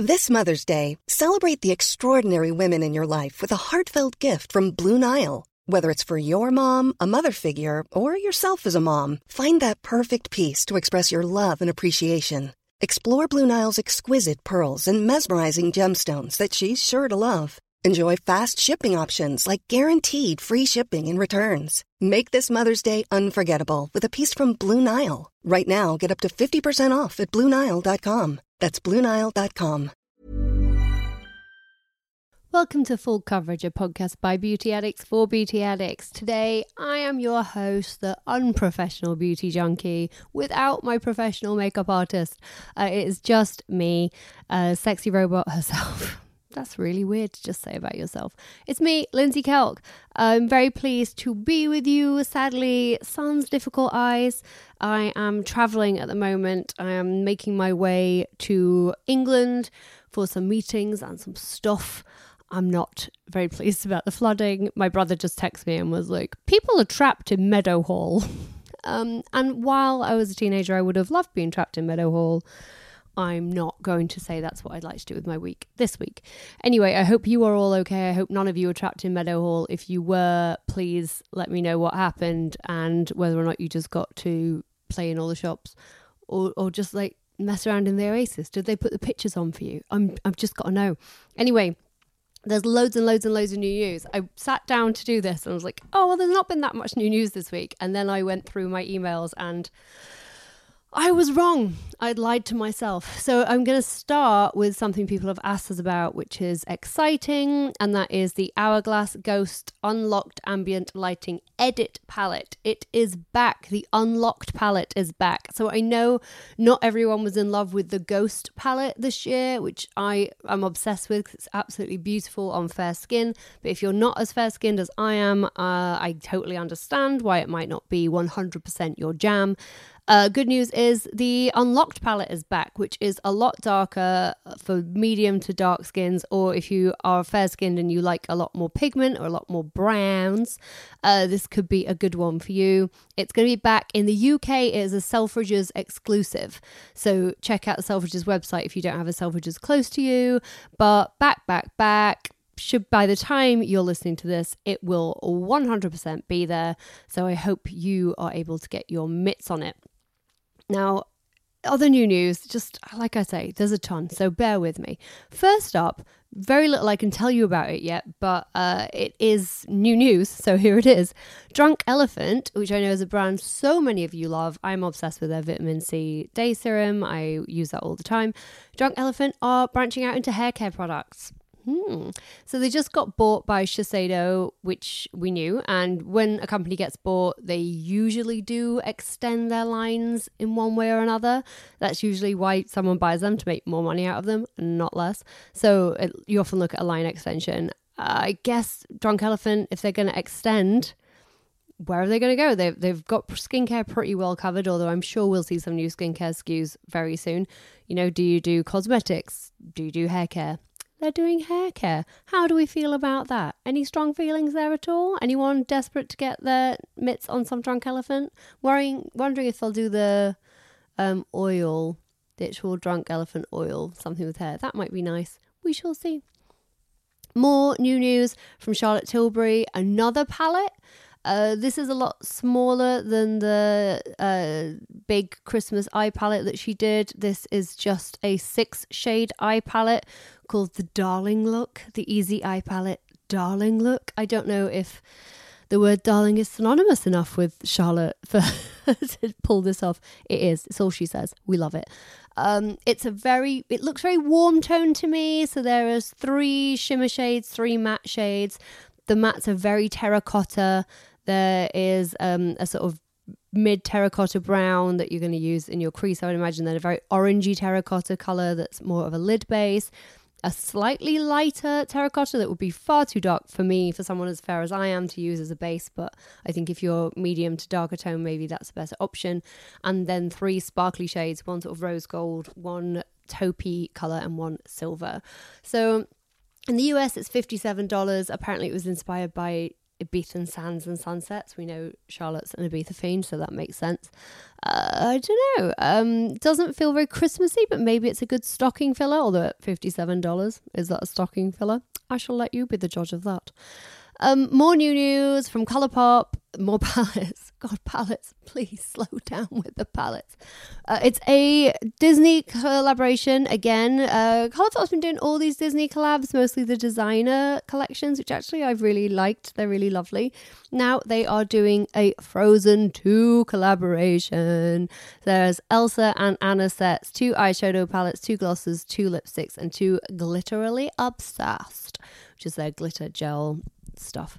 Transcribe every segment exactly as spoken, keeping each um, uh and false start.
This Mother's Day, celebrate the extraordinary women in your life with a heartfelt gift from Blue Nile. Whether it's for your mom, a mother figure, or yourself as a mom, find that perfect piece to express your love and appreciation. Explore Blue Nile's exquisite pearls and mesmerizing gemstones that she's sure to love. Enjoy fast shipping options like guaranteed free shipping and returns. Make this Mother's Day unforgettable with a piece from Blue Nile. Right now, get up to fifty percent off at Blue Nile dot com. That's Blue Nile dot com. Welcome to Full Coverage, a podcast by Beauty Addicts for Beauty Addicts. Today, I am your host, the unprofessional beauty junkie, without my professional makeup artist. Uh, it is just me, uh, sexy robot herself. That's really weird to just say about yourself. It's me, Lindsay Kelk. I'm very pleased to be with you. Sadly, sans difficult eyes. I am traveling at the moment. I am making my way to England for some meetings and some stuff. I'm not very pleased about the flooding. My brother just texted me and was like, people are trapped in Meadowhall. um, and while I was a teenager, I would have loved being trapped in Meadowhall. I'm not going to say that's what I'd like to do with my week this week. Anyway, I hope you are all okay. I hope none of you are trapped in Meadowhall. If you were, please let me know what happened and whether or not you just got to play in all the shops or, or just like mess around in the Oasis. Did they put the pictures on for you? I'm, I've just got to know. Anyway, there's loads and loads and loads of new news. I sat down to do this and I was like, oh, well, there's not been that much new news this week. And then I went through my emails and I was wrong. I'd lied to myself. So I'm going to start with something people have asked us about, which is exciting, and that is the Hourglass Ghost Unlocked Ambient Lighting Edit Palette. It is back. The Unlocked palette is back. So I know not everyone was in love with the Ghost palette this year, which I am obsessed with. It's absolutely beautiful on fair skin. But if you're not as fair-skinned as I am, uh, I totally understand why it might not be one hundred percent your jam. Uh, good news is the Unlocked palette is back, which is a lot darker for medium to dark skins, or if you are fair-skinned and you like a lot more pigment or a lot more browns, uh, this could be a good one for you. It's going to be back in the U K. It is a Selfridges exclusive, so check out the Selfridges website if you don't have a Selfridges close to you. But back, back, back. Should by the time you're listening to this, it will one hundred percent be there. So I hope you are able to get your mitts on it. Now, other new news, just like I say, there's a ton, so bear with me. First up, very little I can tell you about it yet, but uh, it is new news, so here it is. Drunk Elephant, which I know is a brand so many of you love. I'm obsessed with their vitamin C day serum. I use that all the time. Drunk Elephant are branching out into hair care products. Hmm. So they just got bought by Shiseido, which we knew. And when a company gets bought, they usually do extend their lines in one way or another. That's usually why someone buys them, to make more money out of them, not less. So it, you often look at a line extension. Uh, I guess Drunk Elephant, if they're going to extend, where are they going to go? They've, they've got skincare pretty well covered, although I'm sure we'll see some new skincare S K Us very soon. You know, do you do cosmetics? Do you do hair care? They're doing hair care. How do we feel about that? Any strong feelings there at all? Anyone desperate to get their mitts on some Drunk Elephant? Worrying, wondering if they'll do the um, oil, the actual Drunk Elephant oil, something with hair. That might be nice. We shall see. More new news from Charlotte Tilbury. Another palette. Uh, this is a lot smaller than the uh, big Christmas eye palette that she did. This is just a six shade eye palette called the Darling Look, the Easy Eye Palette Darling Look. I don't know if the word darling is synonymous enough with Charlotte for to pull this off. It is. It's all she says. We love it. Um, it's a very, it looks very warm tone to me. So there is three shimmer shades, three matte shades. The mattes are very terracotta. There is um, a sort of mid terracotta brown that you're going to use in your crease. I would imagine then a very orangey terracotta colour that's more of a lid base. A slightly lighter terracotta that would be far too dark for me, for someone as fair as I am, to use as a base. But I think if you're medium to darker tone, maybe that's a better option. And then three sparkly shades, one sort of rose gold, one taupey colour and one silver. So in the U S it's fifty-seven dollars. Apparently it was inspired by Ibiza Sands and Sunsets. We know Charlotte's an Ibiza fiend, so that makes sense. Uh, I don't know. Um, doesn't feel very Christmassy, but maybe it's a good stocking filler, although at fifty-seven dollars. Is that a stocking filler? I shall let you be the judge of that. Um, more new news from Colourpop, more palettes. God, palettes, please slow down with the palettes. Uh, it's a Disney collaboration again. Uh, Colourpop's been doing all these Disney collabs, mostly the designer collections, which actually I've really liked. They're really lovely. Now they are doing a Frozen two collaboration. There's Elsa and Anna sets, two eyeshadow palettes, two glosses, two lipsticks, and two Glitterily Obsessed, which is their glitter gel stuff.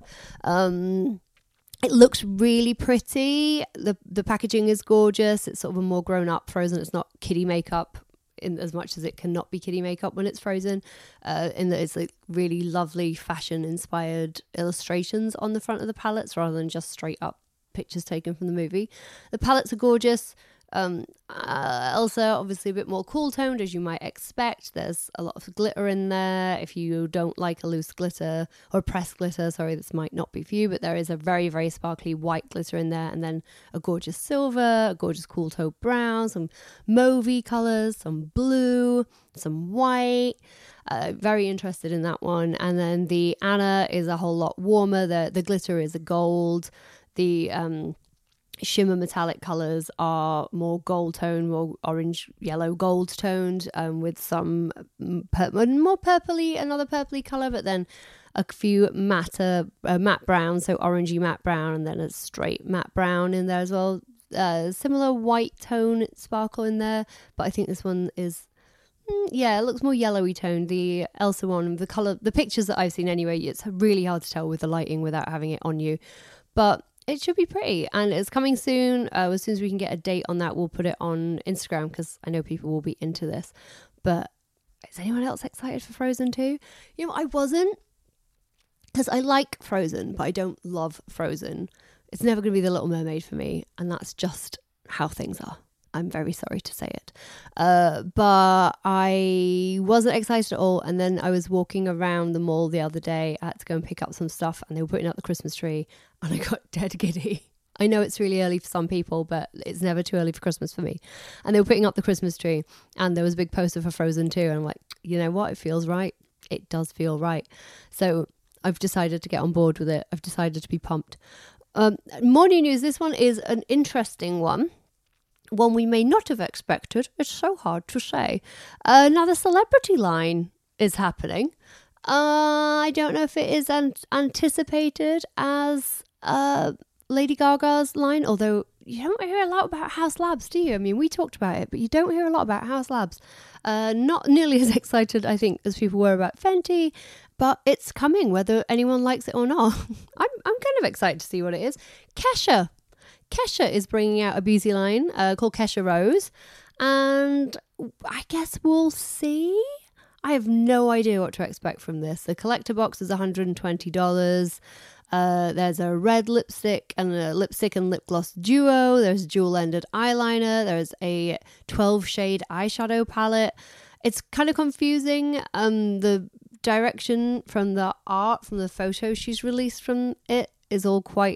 Um it looks really pretty. The the packaging is gorgeous. It's sort of a more grown up Frozen. It's not kiddie makeup in as much as it cannot be kiddie makeup when it's Frozen, uh in that it's like really lovely fashion inspired illustrations on the front of the palettes rather than just straight up pictures taken from the movie. The palettes are gorgeous. Um, uh, Elsa, obviously a bit more cool toned, as you might expect. There's a lot of glitter in there. If you don't like a loose glitter or pressed glitter, sorry, this might not be for you, but there is a very, very sparkly white glitter in there, and then a gorgeous silver, a gorgeous cool taupe brown, some mauvey colours, some blue, some white. Uh, very interested in that one. And then the Anna is a whole lot warmer. The the glitter is a gold. The um shimmer metallic colours are more gold toned, more orange, yellow, gold toned, um, with some pur- more purpley, another purpley colour, but then a few matte, uh, matte brown, so orangey matte brown, and then a straight matte brown in there as well. Uh, similar white tone sparkle in there, but I think this one is, mm, yeah, it looks more yellowy toned. The Elsa one, the colour, the pictures that I've seen anyway, it's really hard to tell with the lighting without having it on you, but it should be pretty, and it's coming soon. Uh, as soon as we can get a date on that, we'll put it on Instagram, because I know people will be into this. But is anyone else excited for Frozen two? You know, I wasn't, because I like Frozen, but I don't love Frozen. It's never going to be The Little Mermaid for me, and that's just how things are. I'm very sorry to say it. Uh, but I wasn't excited at all. And then I was walking around the mall the other day. I had to go and pick up some stuff, and they were putting up the Christmas tree, and I got dead giddy. I know it's really early for some people, but it's never too early for Christmas for me. And they were putting up the Christmas tree, and there was a big poster for Frozen two. And I'm like, you know what? It feels right. It does feel right. So I've decided to get on board with it. I've decided to be pumped. Um, more new news. This one is an interesting one. One we may not have expected. It's so hard to say. Uh, now the celebrity line is happening. Uh, I don't know if it is an- anticipated as uh, Lady Gaga's line, although you don't hear a lot about Haus Labs, do you? I mean, we talked about it, but you don't hear a lot about Haus Labs. Uh, not nearly as excited, I think, as people were about Fenty, but it's coming, whether anyone likes it or not. I'm I'm kind of excited to see what it is. Kesha. Kesha is bringing out a beauty line uh, called Kesha Rose, and I guess we'll see. I have no idea what to expect from this. The collector box is one hundred twenty dollars. Uh, there's a red lipstick and a lipstick and lip gloss duo. There's a dual-ended eyeliner. There's a twelve-shade eyeshadow palette. It's kind of confusing. Um, the direction from the art, from the photo she's released from it, is all quite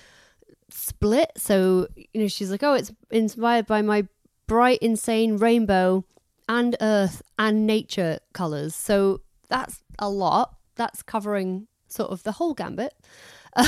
split. So, you know, she's like, oh, it's inspired by my bright, insane rainbow and earth and nature colours. So that's a lot. That's covering sort of the whole gambit. Um,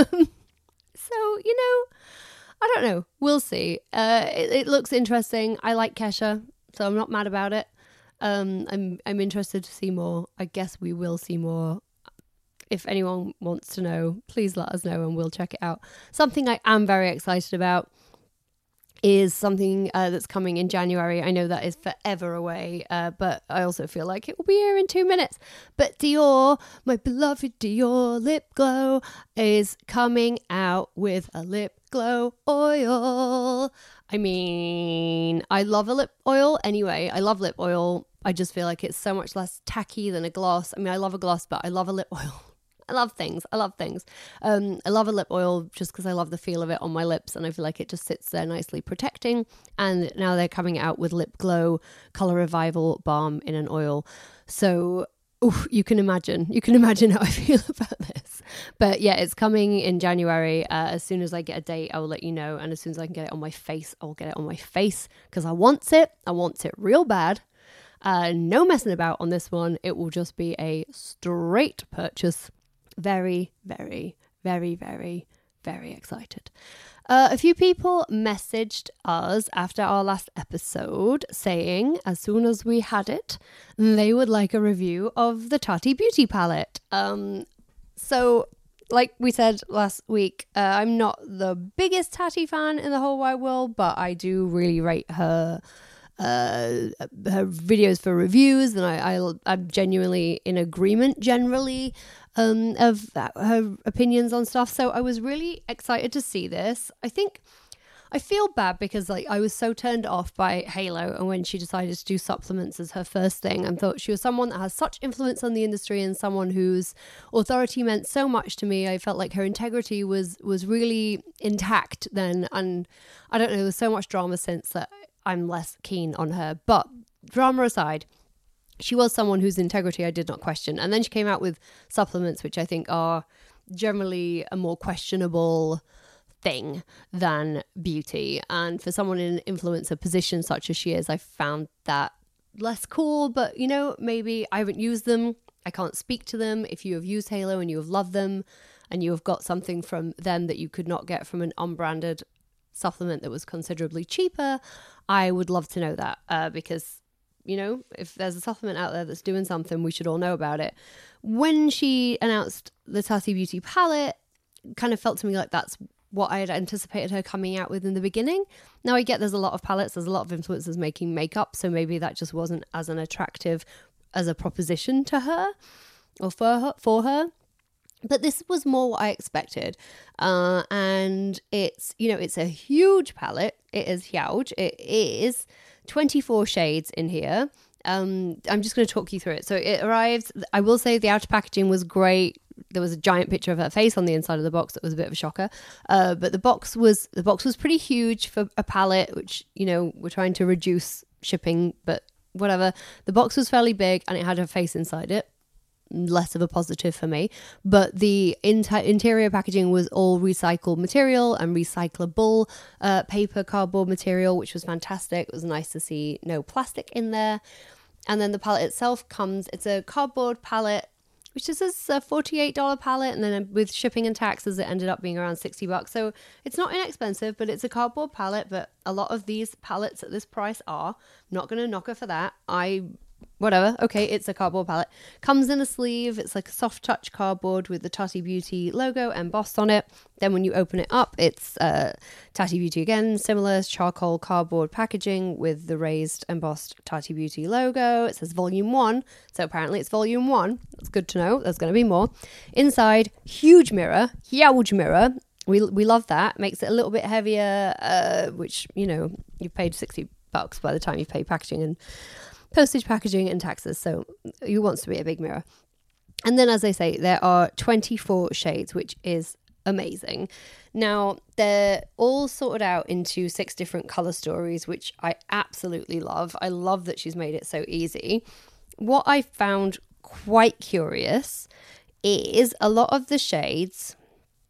so, you know, I don't know. We'll see. Uh, it, it looks interesting. I like Kesha, so I'm not mad about it. Um, I'm I'm interested to see more. I guess we will see more. If anyone wants to know, please let us know and we'll check it out. Something I am very excited about is something uh, that's coming in January. I know that is forever away, uh, but I also feel like it will be here in two minutes. But Dior, my beloved Dior lip glow, is coming out with a lip glow oil. I mean, I love a lip oil anyway. I love lip oil. I just feel like it's so much less tacky than a gloss. I mean, I love a gloss, but I love a lip oil. I love things. I love things. Um, I love a lip oil just because I love the feel of it on my lips, and I feel like it just sits there nicely protecting. And now they're coming out with Lip Glow Color Revival Balm in an oil. So oof, you can imagine. You can imagine how I feel about this. But yeah, it's coming in January. Uh, as soon as I get a date, I will let you know. And as soon as I can get it on my face, I'll get it on my face because I want it. I want it real bad. Uh, no messing about on this one. It will just be a straight purchase. Very, very, very, very, very excited. Uh, a few people messaged us after our last episode saying as soon as we had it, they would like a review of the Tati Beauty palette. Um, so like we said last week, uh, I'm not the biggest Tati fan in the whole wide world, but I do really rate her uh her videos for reviews, and I, I I'm genuinely in agreement generally um of her opinions on stuff. So I was really excited to see this. I think I feel bad because like I was so turned off by Halo, and when she decided to do supplements as her first thing, and thought she was someone that has such influence on the industry and someone whose authority meant so much to me. I felt like her integrity was was really intact then, and I don't know, there's so much drama since that I'm less keen on her. But drama aside, she was someone whose integrity I did not question. And then she came out with supplements, which I think are generally a more questionable thing than beauty. And for someone in an influencer position such as she is, I found that less cool. But, you know, maybe I haven't used them. I can't speak to them. If you have used Halo and you have loved them and you have got something from them that you could not get from an unbranded supplement that was considerably cheaper, I would love to know that uh, because, you know, if there's a supplement out there that's doing something, we should all know about it. When she announced the Tati Beauty palette, kind of felt to me like that's what I had anticipated her coming out with in the beginning. Now I get there's a lot of palettes, there's a lot of influencers making makeup, so maybe that just wasn't as an attractive as a proposition to her or for her, for her. But this was more what I expected. Uh, and it's, you know, it's a huge palette. It is huge. It is twenty-four shades in here. Um, I'm just going to talk you through it. So it arrived, I will say the outer packaging was great. There was a giant picture of her face on the inside of the box. That was a bit of a shocker. Uh, but the box was, the box was pretty huge for a palette, which, you know, we're trying to reduce shipping, but whatever. The box was fairly big and it had her face inside it. Less of a positive for me, but the inter- interior packaging was all recycled material and recyclable uh, paper cardboard material, which was fantastic. It was nice to see no plastic in there. And then the palette itself comes, it's a cardboard palette, which is a forty-eight dollars palette, and then with shipping and taxes it ended up being around sixty bucks. So it's not inexpensive, but it's a cardboard palette. But a lot of these palettes at this price are. I'm not going to knock her for that. I Whatever. Okay, it's a cardboard palette. Comes in a sleeve. It's like a soft touch cardboard with the Tati Beauty logo embossed on it. Then when you open it up, it's uh, Tati Beauty again, similar charcoal cardboard packaging with the raised embossed Tati Beauty logo. It says volume one. So apparently it's volume one. That's good to know. There's going to be more. Inside, huge mirror, huge mirror. We we love that. Makes it a little bit heavier, uh, which, you know, you've paid sixty bucks by the time you've paid packaging and postage, packaging and taxes, so you wants to be a big mirror. And then, as I say, there are twenty-four shades, which is amazing. Now, they're all sorted out into six different color stories, which I absolutely love. I love that she's made it so easy. What I found quite curious is a lot of the shades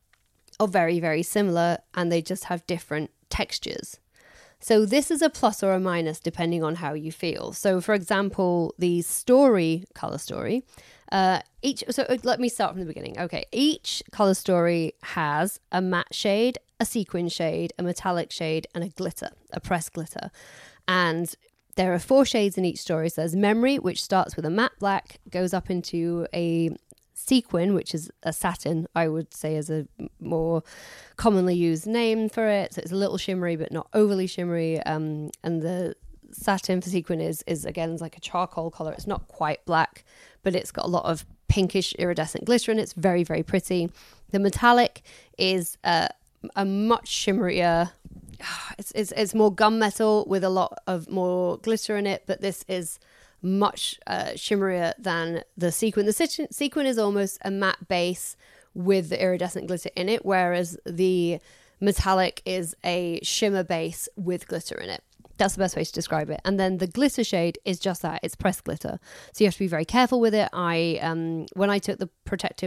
are very, very similar, and they just have different textures. So this is a plus or a minus depending on how you feel. So for example, the story, color story, uh, each, so let me start from the beginning. Okay, each color story has a matte shade, a sequin shade, a metallic shade, and a glitter, a pressed glitter. And there are four shades in each story. So there's Memory, which starts with a matte black, goes up into a sequin, which is a satin, I would say is a more commonly used name for it. So it's a little shimmery, but not overly shimmery. Um, and the satin for sequin is, is again, it's like a charcoal color. It's not quite black, but it's got a lot of pinkish iridescent glitter in it. It's very, very pretty. The metallic is uh, a much shimmerier, it's, it's, it's more gunmetal with a lot of more glitter in it, but this is much uh, shimmerier than the sequin. The se- sequin is almost a matte base with the iridescent glitter in it, whereas the metallic is a shimmer base with glitter in it. That's the best way to describe it. And then the glitter shade is just that. It's pressed glitter. So you have to be very careful with it. I, um, when I took the protective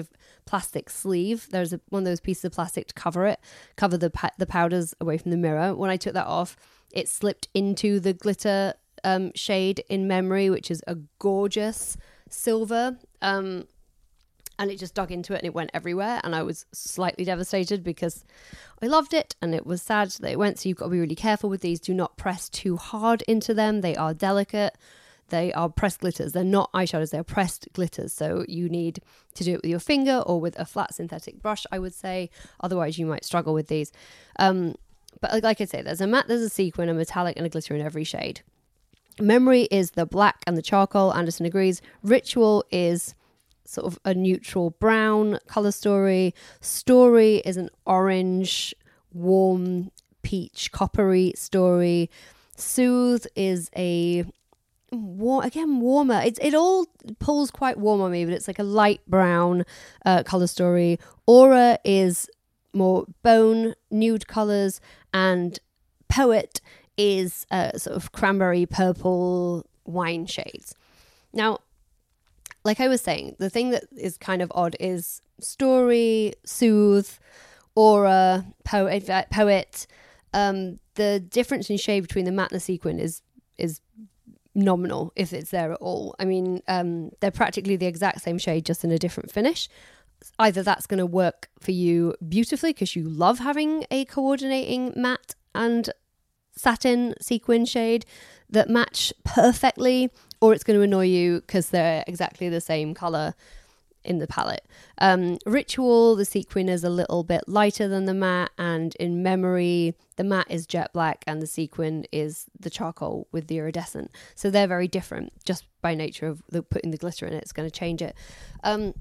plastic sleeve. There's a, one of those pieces of plastic to cover it, cover the pa- the powders away from the mirror. When I took that off, it slipped into the glitter um, shade in Memory, which is a gorgeous silver. Um, and it just dug into it and it went everywhere. And I was slightly devastated because I loved it and it was sad that it went. So you've got to be really careful with these. Do not press too hard into them. They are delicate. They are pressed glitters. They're not eyeshadows. They're pressed glitters. So you need to do it with your finger or with a flat synthetic brush, I would say. Otherwise, you might struggle with these. Um, but like, like I say, there's a matte, there's a sequin, a metallic, and a glitter in every shade. Memory is the black and the charcoal. Anderson agrees. Ritual is sort of a neutral brown color story. Story is an orange, warm, peach, coppery story. Soothe is a war again warmer. It's it all pulls quite warm on me, but it's like a light brown uh, color story. Aura is more bone, nude colors, and Poet is uh, sort of cranberry, purple, wine shades. Now, like I was saying, the thing that is kind of odd is Story, Soothe, Aura, Poet. Poet. Um, the difference in shade between the matte and the sequin is is nominal, if it's there at all. I mean, um, they're practically the exact same shade, just in a different finish. Either that's going to work for you beautifully because you love having a coordinating matte and satin sequin shade that match perfectly, or it's going to annoy you because they're exactly the same color in the palette. Um, Ritual, the sequin is a little bit lighter than the matte, and in Memory, the matte is jet black and the sequin is the charcoal with the iridescent. So they're very different just by nature of the, putting the glitter in it. It's going to change it. Um,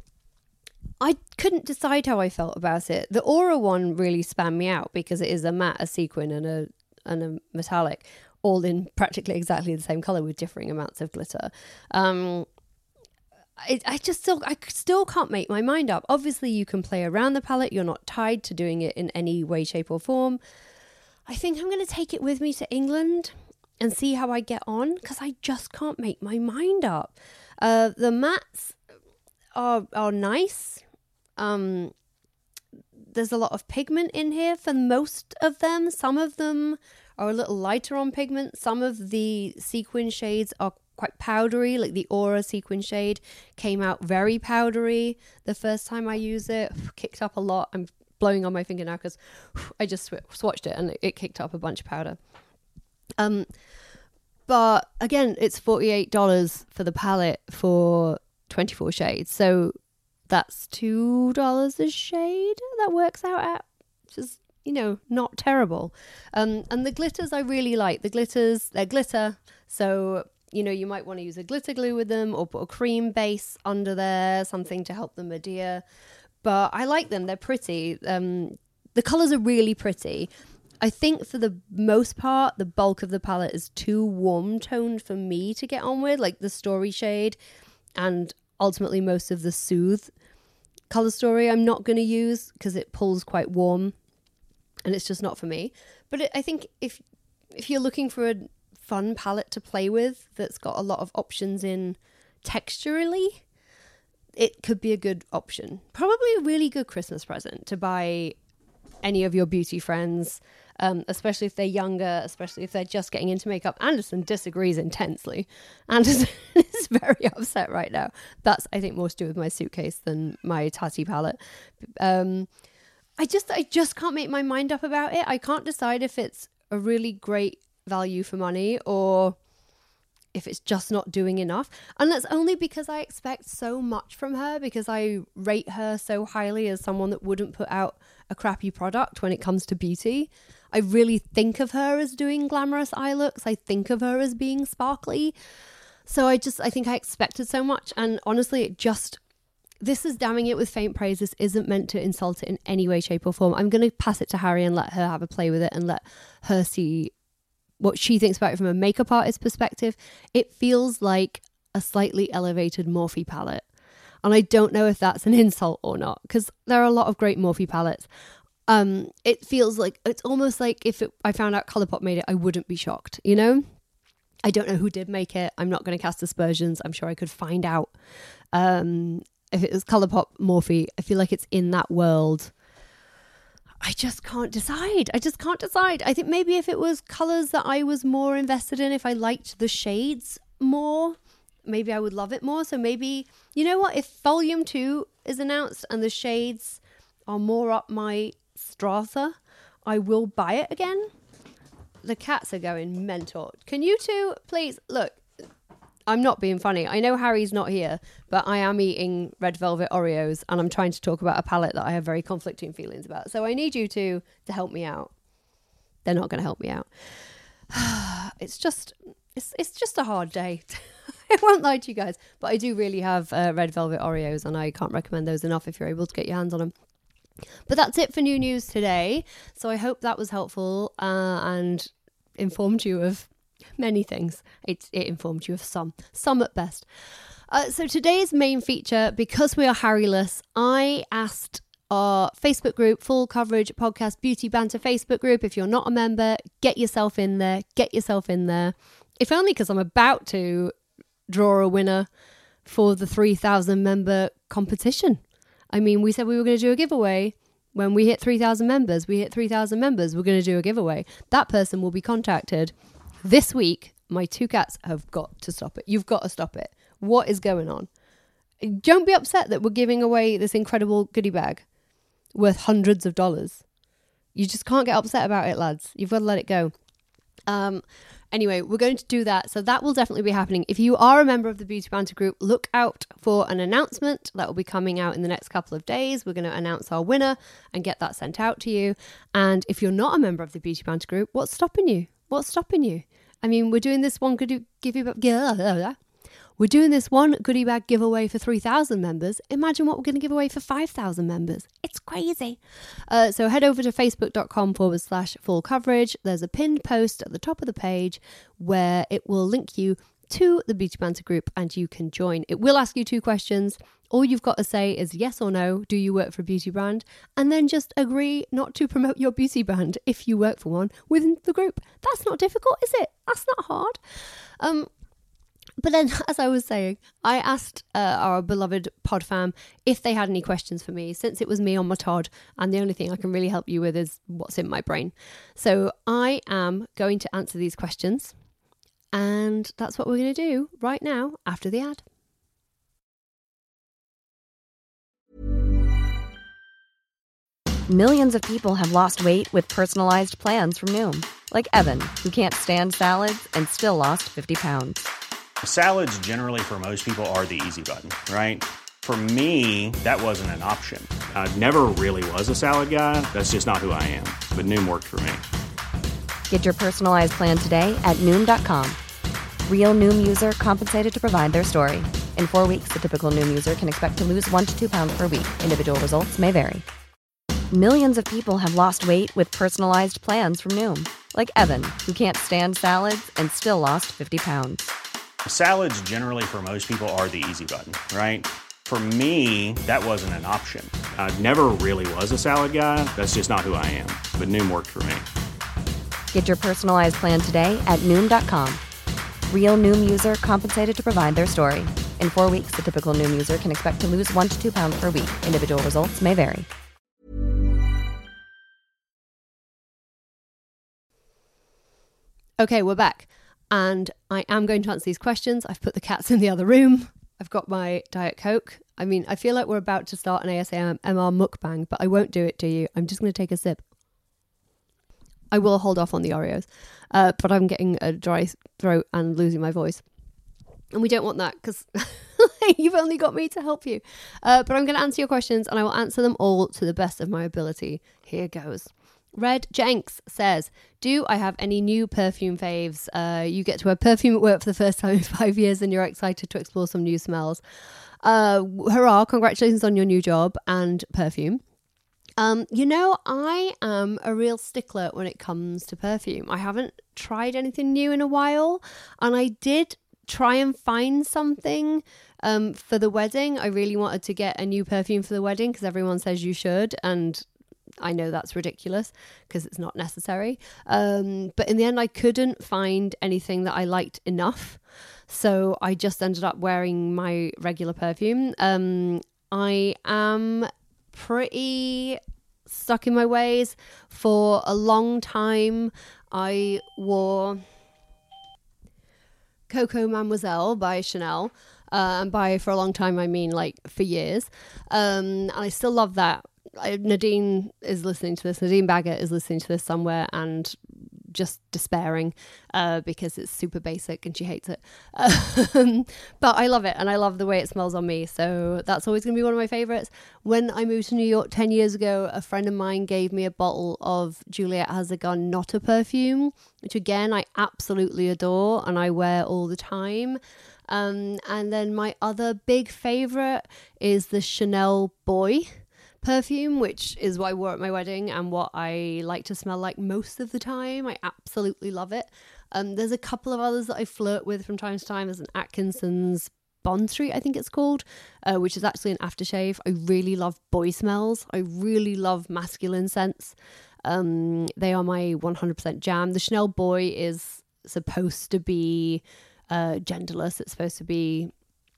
I couldn't decide how I felt about it. The Aura one really spanned me out because it is a matte, a sequin, and a and a metallic, all in practically exactly the same color with differing amounts of glitter. Um, I, I just still, I still can't make my mind up. Obviously, you can play around the palette. You're not tied to doing it in any way, shape, or form. I think I'm going to take it with me to England and see how I get on because I just can't make my mind up. Uh, the mattes are are nice. Um, there's a lot of pigment in here for most of them. Some of them are a little lighter on pigment. Some of the sequin shades are quite powdery, like the Aura sequin shade came out very powdery the first time I used it. Kicked up a lot. I'm blowing on my finger now because I just sw- swatched it and it kicked up a bunch of powder. Um, but again, it's forty-eight dollars for the palette for twenty-four shades. So that's two dollars a shade that works out at, which is, you know, not terrible. Um, and the glitters I really like. The glitters, they're glitter. So, you know, you might want to use a glitter glue with them or put a cream base under there, something to help them adhere. But I like them. They're pretty. Um, the colours are really pretty. I think for the most part, the bulk of the palette is too warm toned for me to get on with, like the Story shade and ultimately most of the Soothe color story I'm not going to use because it pulls quite warm and it's just not for me. But it, I think if if you're looking for a fun palette to play with that's got a lot of options in texturally, it could be a good option. Probably a really good Christmas present to buy any of your beauty friends, um, especially if they're younger, especially if they're just getting into makeup. Anderson disagrees intensely. Anderson is very upset right now. That's, I think, more to do with my suitcase than my Tati palette. Um, I just, I just can't make my mind up about it. I can't decide if it's a really great value for money or if it's just not doing enough. And that's only because I expect so much from her, because I rate her so highly as someone that wouldn't put out a crappy product when it comes to beauty. I really think of her as doing glamorous eye looks. I think of her as being sparkly. So I just, I think I expected so much. And honestly, it just, this is damning it with faint praise. This isn't meant to insult it in any way, shape or form. I'm going to pass it to Harry and let her have a play with it and let her see what she thinks about it from a makeup artist perspective. It feels like a slightly elevated Morphe palette. And I don't know if that's an insult or not, because there are a lot of great Morphe palettes. Um, it feels like, it's almost like if it, I found out Colourpop made it, I wouldn't be shocked, you know? I don't know who did make it. I'm not going to cast aspersions. I'm sure I could find out. Um, if it was Colourpop Morphe, I feel like it's in that world. I just can't decide. I just can't decide. I think maybe if it was colours that I was more invested in, if I liked the shades more, maybe I would love it more. So maybe, you know what, if volume two is announced and the shades are more up my strata, I will buy it again. The cats are going mental. Can you two please look? I'm not being funny. I know Harry's not here, but I am eating red velvet Oreos and I'm trying to talk about a palette that I have very conflicting feelings about. So I need you two to help me out. They're not going to help me out. It's just, it's it's just a hard day. I won't lie to you guys, but I do really have uh, red velvet Oreos and I can't recommend those enough if you're able to get your hands on them. But that's it for new news today. So I hope that was helpful uh, and informed you of many things. It, it informed you of some, some at best. Uh, so today's main feature, because we are Harryless, I asked our Facebook group, Full Coverage Podcast Beauty Banter Facebook group, if you're not a member, get yourself in there, get yourself in there. If only because I'm about to draw a winner for the three thousand member competition. I mean, we said we were going to do a giveaway. When we hit three thousand members, we hit three thousand members, we're going to do a giveaway. That person will be contacted this week. My two cats have got to stop it. You've got to stop it. What is going on? Don't be upset that we're giving away this incredible goodie bag worth hundreds of dollars. You just can't get upset about it, lads. You've got to let it go. Um, anyway, we're going to do that. So that will definitely be happening. If you are a member of the Beauty Banter group, look out for an announcement that will be coming out in the next couple of days. We're going to announce our winner and get that sent out to you. And if you're not a member of the Beauty Banter group, what's stopping you? What's stopping you? I mean, we're doing this one goodie give you we're doing this one goodie bag giveaway for three thousand members. Imagine what we're going to give away for five thousand members. It's crazy. Uh, so head over to facebook.com forward slash full coverage. There's a pinned post at the top of the page where it will link you to the Beauty Banter group and you can join. It will ask you two questions. All you've got to say is yes or no. Do you work for a beauty brand? And then just agree not to promote your beauty brand if you work for one within the group. That's not difficult, is it? That's not hard. Um, but then, as I was saying, I asked uh, our beloved pod fam if they had any questions for me, since it was me on my Todd, and the only thing I can really help you with is what's in my brain. So I am going to answer these questions, and that's what we're going to do right now after the ad. Millions of people have lost weight with personalized plans from Noom. Like Evan, who can't stand salads and still lost fifty pounds. Salads generally for most people are the easy button, right? For me, that wasn't an option. I never really was a salad guy. That's just not who I am. But Noom worked for me. Get your personalized plan today at Noom dot com. Real Noom user compensated to provide their story. In four weeks, the typical Noom user can expect to lose one to two pounds per week. Individual results may vary. Millions of people have lost weight with personalized plans from Noom. Like Evan, who can't stand salads and still lost fifty pounds. Salads generally for most people are the easy button, right? For me, that wasn't an option. I never really was a salad guy. That's just not who I am. But Noom worked for me. Get your personalized plan today at Noom dot com. Real Noom user compensated to provide their story. In four weeks, the typical Noom user can expect to lose one to two pounds per week. Individual results may vary. Okay, we're back. And I am going to answer these questions. I've put the cats in the other room. I've got my Diet Coke. I mean, I feel like we're about to start an A S M R mukbang, but I won't do it to you. I'm just going to take a sip. I will hold off on the Oreos, uh, but I'm getting a dry throat and losing my voice. And we don't want that because you've only got me to help you. Uh, but I'm going to answer your questions and I will answer them all to the best of my ability. Here goes. Red Jenks says, do I have any new perfume faves? Uh, you get to wear perfume at work for the first time in five years and you're excited to explore some new smells. Uh, hurrah, congratulations on your new job and perfume. Um, you know, I am a real stickler when it comes to perfume. I haven't tried anything new in a while, and I did try and find something um, for the wedding. I really wanted to get a new perfume for the wedding because everyone says you should, and I know that's ridiculous because it's not necessary. Um, but in the end, I couldn't find anything that I liked enough. So I just ended up wearing my regular perfume. Um, I am pretty stuck in my ways. For a long time, I wore Coco Mademoiselle by Chanel. Uh, and by for a long time, I mean like for years. Um, and I still love that. I, Nadine is listening to this. Nadine Baggett is listening to this somewhere and just despairing uh, because it's super basic and she hates it. Um, but I love it and I love the way it smells on me. So that's always going to be one of my favorites. When I moved to New York ten years ago, a friend of mine gave me a bottle of Juliette Has a Gun Notta perfume, which again, I absolutely adore and I wear all the time. Um, and then my other big favorite is the Chanel Boy perfume, which is what I wore at my wedding and what I like to smell like most of the time. I absolutely love it. Um, there's a couple of others that I flirt with from time to time. There's an Atkinson's Bond Street, I think it's called, uh, which is actually an aftershave. I really love boy smells. I really love masculine scents. Um, they are my one hundred percent jam. The Chanel Boy is supposed to be uh, genderless. It's supposed to be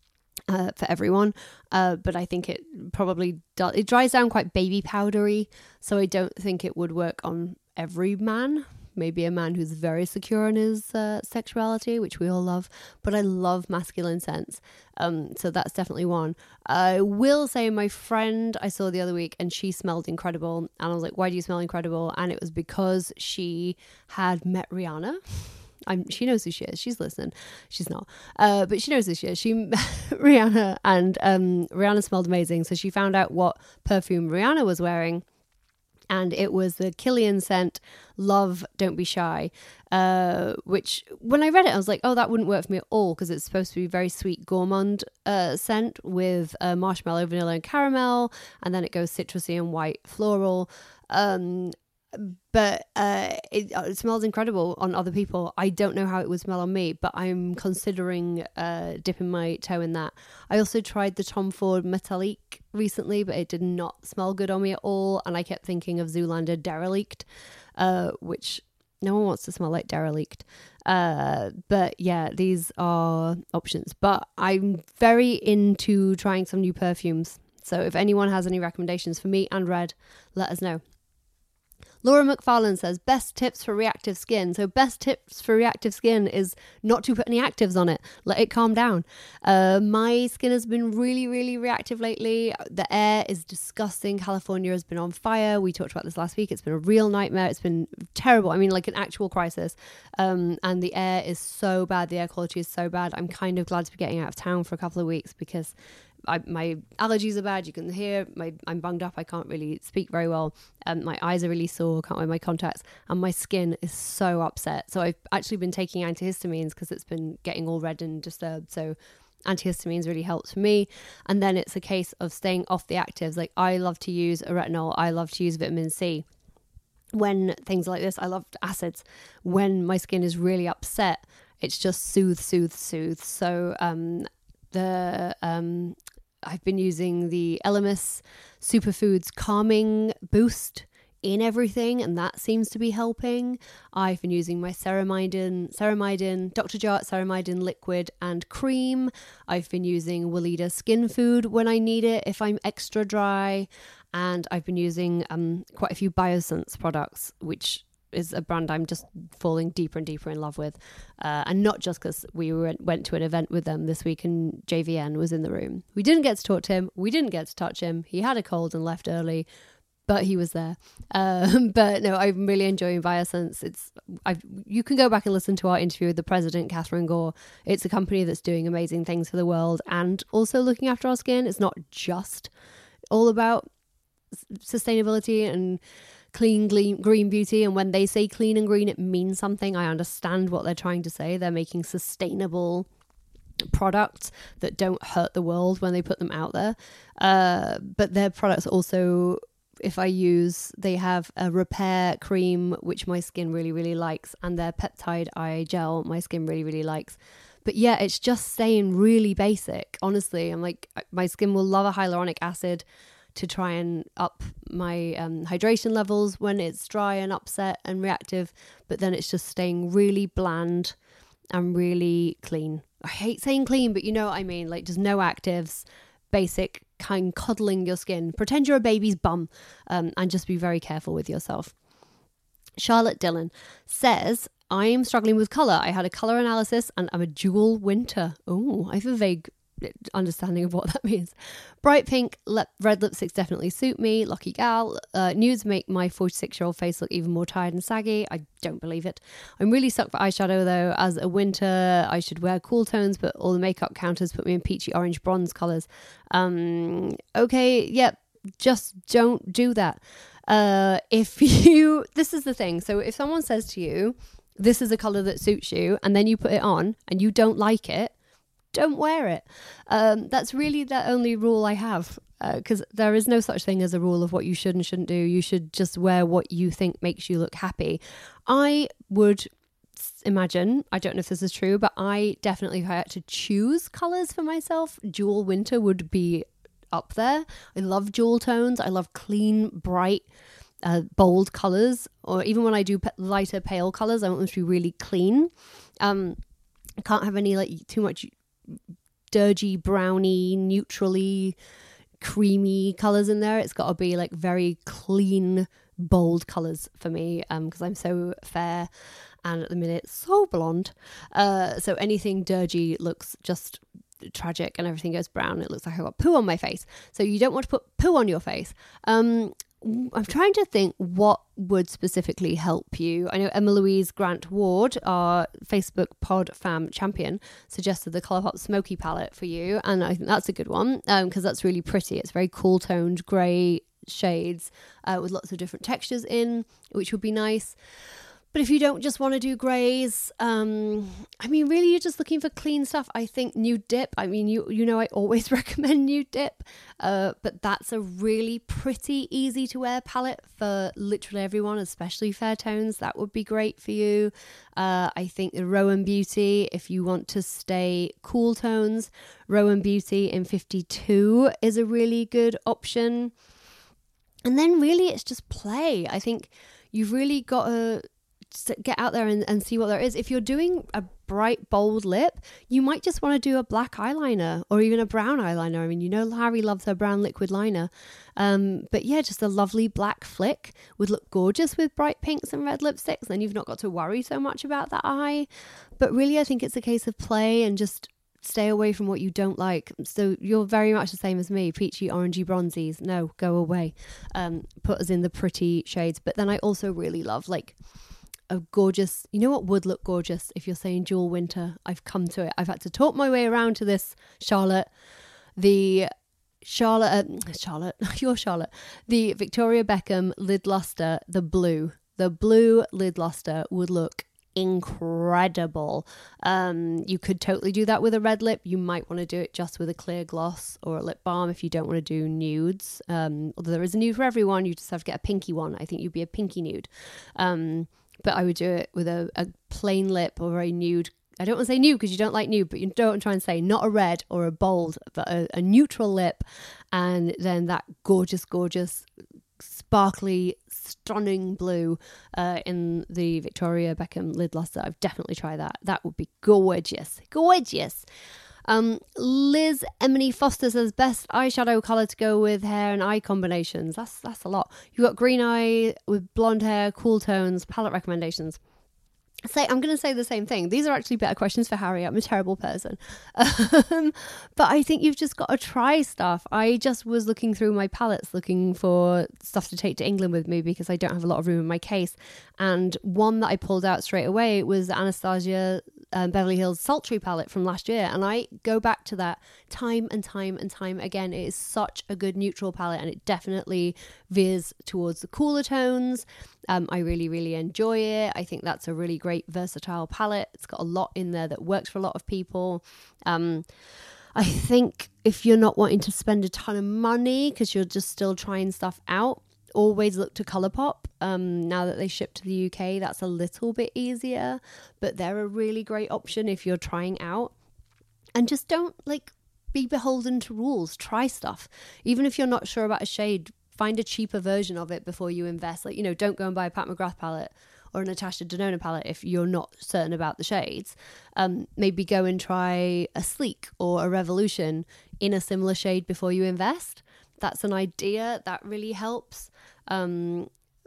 Uh, for everyone, uh, but I think it probably does. It dries down quite baby powdery, so I don't think it would work on every man. Maybe a man who's very secure in his uh, sexuality, which we all love. But I love masculine scents, um, so that's definitely one. I will say my friend I saw the other week, and she smelled incredible, and I was like, "Why do you smell incredible?" And it was because she had met Rihanna. I'm, she knows who she is. She's listening. She's not. Uh, but she knows who she is. She met Rihanna and um, Rihanna smelled amazing. So she found out what perfume Rihanna was wearing. And it was the Kilian scent, Love, Don't Be Shy. Uh, which, when I read it, I was like, oh, that wouldn't work for me at all. Because it's supposed to be very sweet gourmand uh, scent with uh, marshmallow, vanilla and caramel. And then it goes citrusy and white floral. Um But uh, it, it smells incredible on other people. I don't know how it would smell on me, but I'm considering uh, dipping my toe in that. I also tried the Tom Ford Metallique recently, but it did not smell good on me at all. And I kept thinking of Zoolander Derelict, uh, which no one wants to smell like derelict. Uh, but yeah, these are options. But I'm very into trying some new perfumes. So if anyone has any recommendations for me and Red, let us know. Laura McFarlane says, best tips for reactive skin. So best tips for reactive skin is not to put any actives on it. Let it calm down. Uh, my skin has been really, really reactive lately. The air is disgusting. California has been on fire. We talked about this last week. It's been a real nightmare. It's been terrible. I mean, like an actual crisis. Um, and the air is so bad. The air quality is so bad. I'm kind of glad to be getting out of town for a couple of weeks because I, my allergies are bad. You can hear my I'm bunged up. I can't really speak very well. Um, my eyes are really sore. Can't wear my contacts, and my skin is so upset. So I've actually been taking antihistamines because it's been getting all red and disturbed. So antihistamines really helps for me. And then it's a case of staying off the actives. Like I love to use a retinol. I love to use vitamin C. When things like this, I love acids. When my skin is really upset, it's just soothe, soothe, soothe. So um, the um. I've been using the Elemis Superfoods Calming Boost in everything, and that seems to be helping. I've been using my Ceramidin, Ceramidin, Doctor Jart Ceramidin liquid and cream. I've been using Weleda Skin Food when I need it, if I'm extra dry. And I've been using um, quite a few Biosense products, which is a brand I'm just falling deeper and deeper in love with. Uh, and not just because we were, went to an event with them this week and J V N was in the room. We didn't get to talk to him. We didn't get to touch him. He had a cold and left early, but he was there. Um, but no, I'm really enjoying Biosense. It's I've, you can go back and listen to our interview with the president, Catherine Gore. It's a company that's doing amazing things for the world and also looking after our skin. It's not just all about sustainability and clean, green, green beauty. And when they say clean and green, it means something. I understand what they're trying to say. They're making sustainable products that don't hurt the world when they put them out there. Uh, but their products also, if I use, they have a repair cream, which my skin really, really likes. And their peptide eye gel, my skin really, really likes. But yeah, it's just staying really basic. Honestly, I'm like, my skin will love a hyaluronic acid to try and up my um, hydration levels when it's dry and upset and reactive, but then it's just staying really bland and really clean. I hate saying clean, but you know what I mean, like just no actives, basic kind of cuddling your skin. Pretend you're a baby's bum, um, and just be very careful with yourself. Charlotte Dillon says, I'm struggling with colour. I had a colour analysis and I'm a dual winter. Oh, I have a vague understanding of what that means. Bright pink lip, red lipsticks definitely suit me. Lucky gal. Uh, nudes make my forty-six year old face look even more tired and saggy. I don't believe it. I'm really stuck for eyeshadow though. As a winter, I should wear cool tones, but all the makeup counters put me in peachy orange bronze colours. Um, okay, yep. Just don't do that. Uh, if you, this is the thing. So if someone says to you, this is a colour that suits you, and then you put it on and you don't like it, don't wear it. Um, that's really the only rule I have, because uh, there is no such thing as a rule of what you should and shouldn't do. You should just wear what you think makes you look happy. I would imagine, I don't know if this is true, but I definitely, if I had to choose colours for myself, dual winter would be up there. I love dual tones. I love clean, bright, uh, bold colours. Or even when I do p- lighter, pale colours, I want them to be really clean. Um, I can't have any like too much dirgy, browny, neutrally creamy colours in there. It's got to be like very clean, bold colours for me, um, because I'm so fair and at the minute so blonde. Uh, so anything dirgy looks just tragic, and everything goes brown. It looks like I got poo on my face. So you don't want to put poo on your face. Um, I'm trying to think what would specifically help you. I know Emma Louise Grant Ward, our Facebook pod fam champion, suggested the Colourpop Smoky palette for you, and I think that's a good one because um, that's really pretty. It's very cool toned grey shades uh, with lots of different textures in, which would be nice. But if you don't just want to do greys, um, I mean, really, you're just looking for clean stuff. I think Nude Dip, I mean, you you know, I always recommend Nude Dip, uh, but that's a really pretty easy to wear palette for literally everyone, especially fair tones. That would be great for you. Uh, I think the Rowan Beauty, if you want to stay cool tones, Rowan Beauty in fifty-two is a really good option. And then really, it's just play. I think you've really got to get out there and, and see what there is. If you're doing a bright, bold lip, you might just want to do a black eyeliner or even a brown eyeliner. I mean, you know, Larry loves her brown liquid liner. Um, but yeah, just a lovely black flick would look gorgeous with bright pinks and red lipsticks. Then you've not got to worry so much about that eye. But really, I think it's a case of play and just stay away from what you don't like. So you're very much the same as me. Peachy, orangey, bronzies. No, go away. Um, put us in the pretty shades. But then I also really love like a gorgeous, you know what would look gorgeous if you're saying dual winter? I've come to it. I've had to talk my way around to this, Charlotte. The Charlotte, uh, Charlotte, you're Charlotte. The Victoria Beckham lid luster, the blue, the blue lid luster would look incredible. Um, you could totally do that with a red lip. You might want to do it just with a clear gloss or a lip balm if you don't want to do nudes. Um, although there is a nude for everyone, you just have to get a pinky one. I think you'd be a pinky nude. Um, but I would do it with a, a plain lip or a nude. I don't want to say nude because you don't like nude, but you don't try and say not a red or a bold, but a, a neutral lip, and then that gorgeous, gorgeous, sparkly, stunning blue uh, in the Victoria Beckham lid luster. I've definitely tried that. That would be gorgeous, gorgeous. Um, Liz Emily Foster says best eyeshadow colour to go with hair and eye combinations. That's that's a lot. You got green eye with blonde hair, cool tones, palette recommendations. Say I'm going to say the same thing. These are actually better questions for Harry. I'm a terrible person. Um, but I think you've just got to try stuff. I just was looking through my palettes looking for stuff to take to England with me because I don't have a lot of room in my case. And one that I pulled out straight away was Anastasia um, Beverly Hills Sultry palette from last year. And I go back to that time and time and time again. It is such a good neutral palette and it definitely veers towards the cooler tones. Um, I really, really enjoy it. I think that's a really great versatile palette. It's got a lot in there that works for a lot of people. Um, I think if you're not wanting to spend a ton of money because you're just still trying stuff out, always look to Colourpop. Um, now that they ship to the U K, that's a little bit easier, but they're a really great option if you're trying out. And just don't like be beholden to rules. Try stuff. Even if you're not sure about a shade, find a cheaper version of it before you invest. Like, you know, don't go and buy a Pat McGrath palette or a Natasha Denona palette if you're not certain about the shades. Um, maybe go and try a Sleek or a Revolution. in a similar shade before you invest. That's an idea that really helps. Um,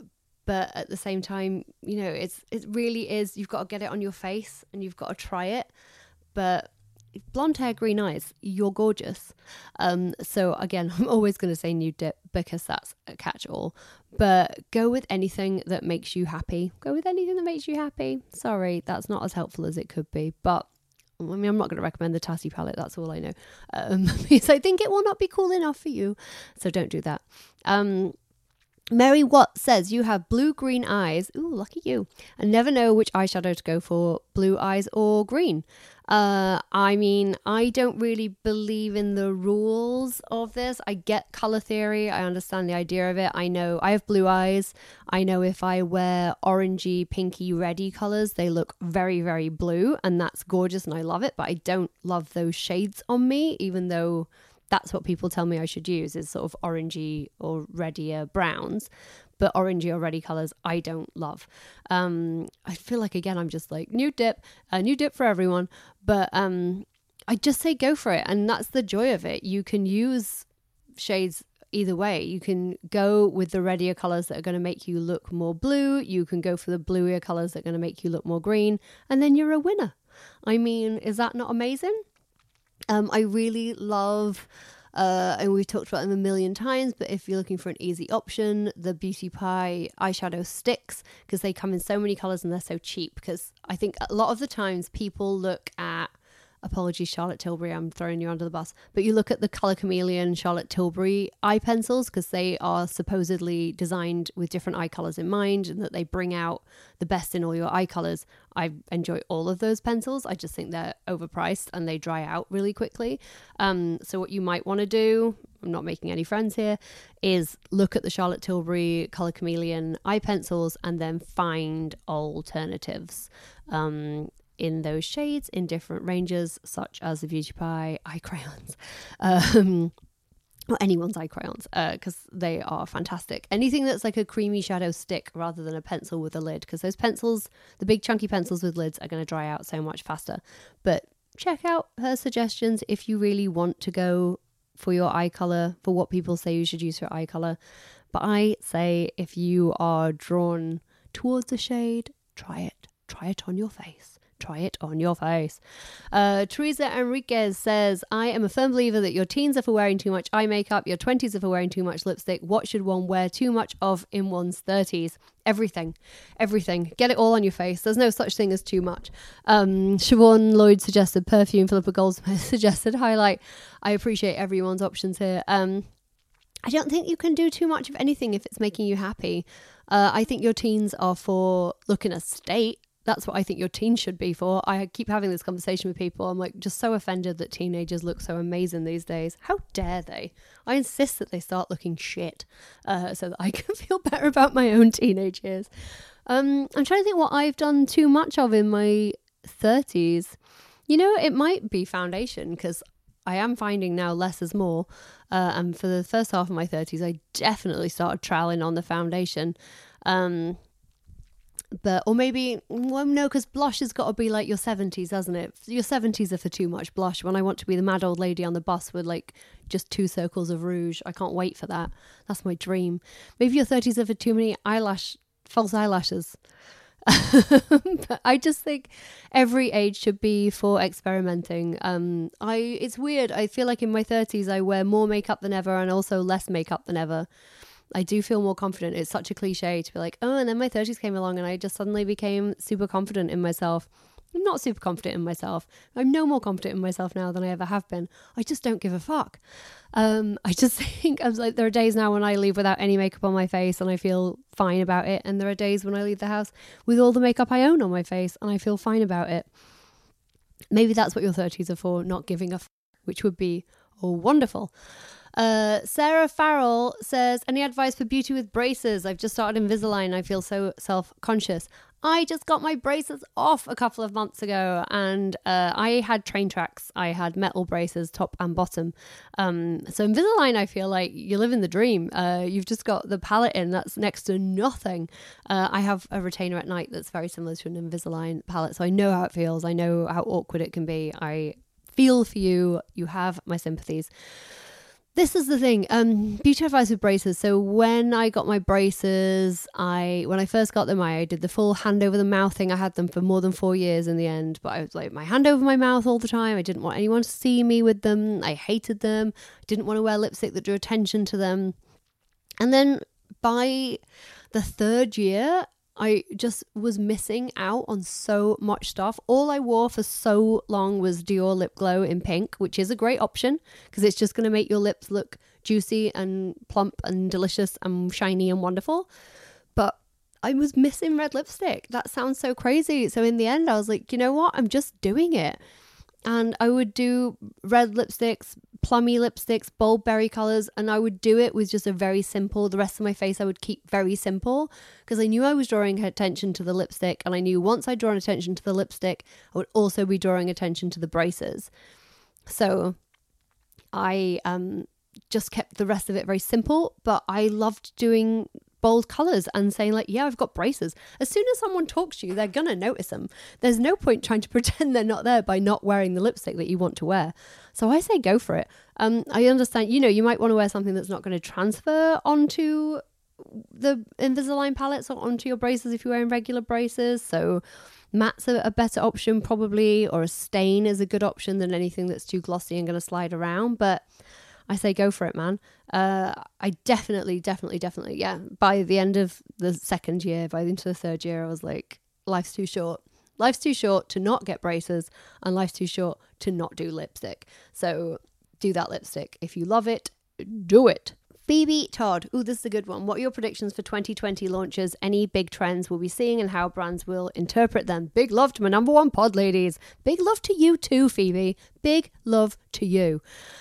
but at the same time, you know, it's it really is, you've got to get it on your face and you've got to try it. But blonde hair, green eyes, you're gorgeous. Um, so again, I'm always going to say nude dip because that's a catch-all. But go with anything that makes you happy. Go with anything that makes you happy. Sorry, that's not as helpful as it could be. But I mean, I'm not going to recommend the Tassie palette. That's all I know. Um, because I think it will not be cool enough for you. So don't do that. Um, Mary Watt says, you have blue-green eyes. Ooh, lucky you. And never know which eyeshadow to go for, blue eyes or green. Uh, I mean, I don't really believe in the rules of this. I get color theory. I understand the idea of it. I know I have blue eyes. I know if I wear orangey, pinky, reddy colors, they look very, very blue. And that's gorgeous and I love it. But I don't love those shades on me, even though that's what people tell me I should use, is sort of orangey or reddier browns. But orangey or reddy colours I don't love. Um, I feel like, again, I'm just like, nude dip, a new dip for everyone. But um, I just say go for it. And that's the joy of it. You can use shades either way. You can go with the reddier colours that are going to make you look more blue. You can go for the bluier colours that are going to make you look more green. And then you're a winner. I mean, is that not amazing? Um, I really love, uh, and we've talked about them a million times, but if you're looking for an easy option, the Beauty Pie eyeshadow sticks, because they come in so many colours and they're so cheap. Because I think a lot of the times people look at, apologies Charlotte Tilbury, I'm throwing you under the bus, but you look at the Colour Chameleon Charlotte Tilbury eye pencils, because they are supposedly designed with different eye colours in mind and that they bring out the best in all your eye colours. I enjoy all of those pencils. I just think they're overpriced and they dry out really quickly. Um, so what you might want to do, I'm not making any friends here, is look at the Charlotte Tilbury Colour Chameleon eye pencils and then find alternatives. Um, in those shades, in different ranges, such as the Beauty Pie eye crayons, um, or anyone's eye crayons, because uh, they are fantastic. Anything that's like a creamy shadow stick rather than a pencil with a lid, because those pencils, the big chunky pencils with lids, are going to dry out so much faster. But check out her suggestions if you really want to go for your eye color, for what people say you should use for eye color. But I say if you are drawn towards a shade, try it. Try it on your face. Try it on your face. Uh, Teresa Enriquez says, I am a firm believer that your teens are for wearing too much eye makeup, your twenties are for wearing too much lipstick. What should one wear too much of in one's thirties? Everything. Everything. Get it all on your face. There's no such thing as too much. Um, Siobhan Lloyd suggested perfume. Philippa Goldsmith suggested highlight. I appreciate everyone's options here. Um, I don't think you can do too much of anything if it's making you happy. Uh, I think your teens are for looking a state. That's what I think your teen should be for. I keep having this conversation with people. I'm like just so offended that teenagers look so amazing these days. How dare they? I insist that they start looking shit uh, so that I can feel better about my own teenage years. Um, I'm trying to think what I've done too much of in my thirties. You know, it might be foundation, because I am finding now less is more. Uh, and for the first half of my thirties, I definitely started troweling on the foundation. Um... But, or maybe, well, no, because blush has got to be like your seventies, hasn't it? Your seventies are for too much blush. When I want to be the mad old lady on the bus with like just two circles of rouge, I can't wait for that. That's my dream. Maybe your thirties are for too many eyelash, false eyelashes. But I just think every age should be for experimenting. Um, I it's weird. I feel like in my thirties I wear more makeup than ever and also less makeup than ever. I do feel more confident. It's such a cliche to be like, oh, and then my thirties came along and I just suddenly became super confident in myself. I'm not super confident in myself. I'm no more confident in myself now than I ever have been. I just don't give a fuck. Um, I just think, I was like, there are days now when I leave without any makeup on my face and I feel fine about it. And there are days when I leave the house with all the makeup I own on my face and I feel fine about it. Maybe that's what your thirties are for, not giving a fuck, which would be oh, wonderful. Uh, Sarah Farrell says, any advice for beauty with braces? I've just started Invisalign. I feel so self-conscious. I just got my braces off a couple of months ago and uh, I had train tracks. I had metal braces, top and bottom. Um, so Invisalign, I feel like you're living the dream. Uh, you've just got the palette in. That's next to nothing. Uh, I have a retainer at night that's very similar to an Invisalign palette. So I know how it feels. I know how awkward it can be. I feel for you. You have my sympathies. This is the thing, um, beauty advice with braces. So when I got my braces, I when I first got them, I did the full hand over the mouth thing. I had them for more than four years in the end, but I was like my hand over my mouth all the time. I didn't want anyone to see me with them. I hated them. I didn't want to wear lipstick that drew attention to them. And then by the third year, I just was missing out on so much stuff. All I wore for so long was Dior Lip Glow in pink, which is a great option because it's just going to make your lips look juicy and plump and delicious and shiny and wonderful. But I was missing red lipstick. That sounds so crazy. So in the end, I was like, you know what? I'm just doing it. And I would do red lipsticks, plummy lipsticks, bold berry colors, and I would do it with just a very simple, the rest of my face I would keep very simple because I knew I was drawing attention to the lipstick, and I knew once I'd drawn attention to the lipstick, I would also be drawing attention to the braces. So I um, just kept the rest of it very simple, but I loved doing bold colors and saying like, yeah, I've got braces. As soon as someone talks to you, they're gonna notice them. There's no point trying to pretend they're not there by not wearing the lipstick that you want to wear. So I say go for it. Um, I understand, you know, you might want to wear something that's not going to transfer onto the Invisalign palettes or onto your braces if you're wearing regular braces. So matte's a, a better option probably, or a stain is a good option than anything that's too glossy and going to slide around. But I say go for it, man. Uh, I definitely, definitely, definitely, yeah. By the end of the second year, by into the third year, I was like, life's too short. Life's too short to not get braces, and life's too short to not do lipstick. So do that lipstick. If you love it, do it. Phoebe Todd. Ooh, this is a good one. What are your predictions for twenty twenty launches? Any big trends we'll be seeing and how brands will interpret them? Big love to my number one pod ladies. Big love to you too, Phoebe. Big love to you.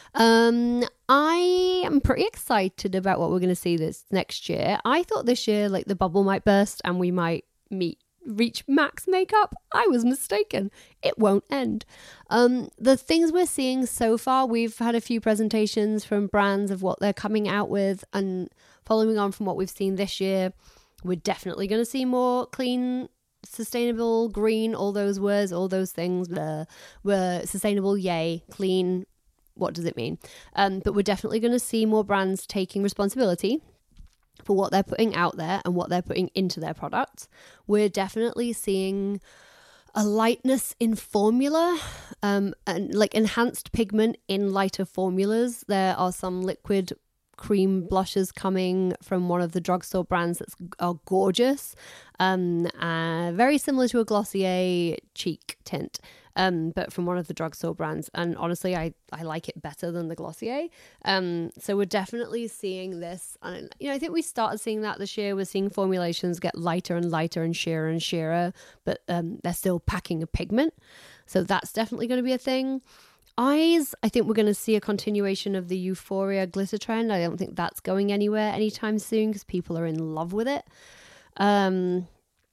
Um, I am pretty excited about what we're going to see this next year. I thought this year, like, the bubble might burst and we might meet reach max makeup. I was mistaken. It won't end. Um, the things we're seeing so far, we've had a few presentations from brands of what they're coming out with, and following on from what we've seen this year, we're definitely going to see more clean, sustainable, green, all those words, all those things. Blah. We're sustainable, yay. Clean, what does it mean? Um, but we're definitely going to see more brands taking responsibility for what they're putting out there and what they're putting into their products. We're definitely seeing a lightness in formula, um, and like enhanced pigment in lighter formulas. There are some liquid cream blushes coming from one of the drugstore brands that are gorgeous, um, uh, very similar to a Glossier cheek tint. Um, but from one of the drugstore brands. And honestly, I, I like it better than the Glossier. Um, so we're definitely seeing this. And, you know, I think we started seeing that this year. We're seeing formulations get lighter and lighter and sheerer and sheerer, but um, they're still packing a pigment. So that's definitely going to be a thing. Eyes, I think we're going to see a continuation of the Euphoria glitter trend. I don't think that's going anywhere anytime soon because people are in love with it. Um...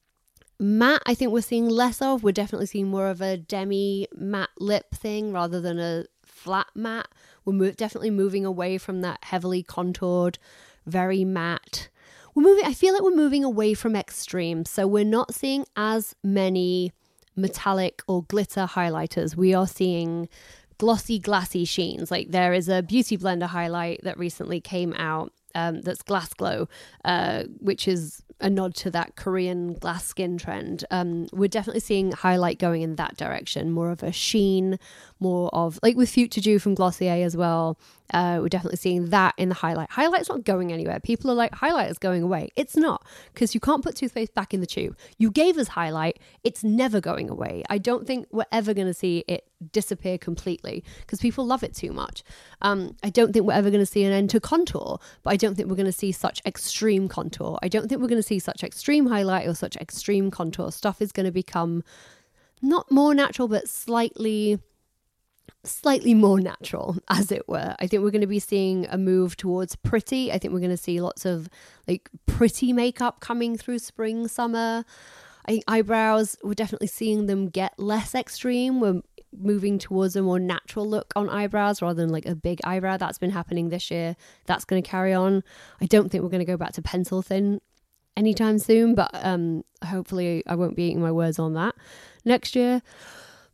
Matte, I think we're seeing less of. We're definitely seeing more of a demi matte lip thing rather than a flat matte. We're mo- definitely moving away from that heavily contoured, very matte. We're moving. I feel like we're moving away from extreme. So we're not seeing as many metallic or glitter highlighters. We are seeing glossy, glassy sheens. Like there is a Beauty Blender highlight that recently came out um, that's Glass Glow, uh, which is a nod to that Korean glass skin trend. Um, we're definitely seeing highlight going in that direction, more of a sheen, more of like with Future Dew from Glossier as well. Uh, we're definitely seeing that in the highlight. Highlight's not going anywhere. People are like, highlight is going away. It's not, because you can't put toothpaste back in the tube. You gave us highlight. It's never going away. I don't think we're ever going to see it disappear completely because people love it too much. Um, I don't think we're ever going to see an end to contour, but I don't think we're going to see such extreme contour. I don't think we're going to see such extreme highlight or such extreme contour. Stuff is going to become not more natural, but slightly... slightly more natural, as it were. I think we're going to be seeing a move towards pretty. I think we're going to see lots of like pretty makeup coming through spring, summer. I think eyebrows, we're definitely seeing them get less extreme. We're moving towards a more natural look on eyebrows rather than like a big eyebrow. That's been happening this year. That's going to carry on. I don't think we're going to go back to pencil thin anytime soon, but um, hopefully I won't be eating my words on that next year.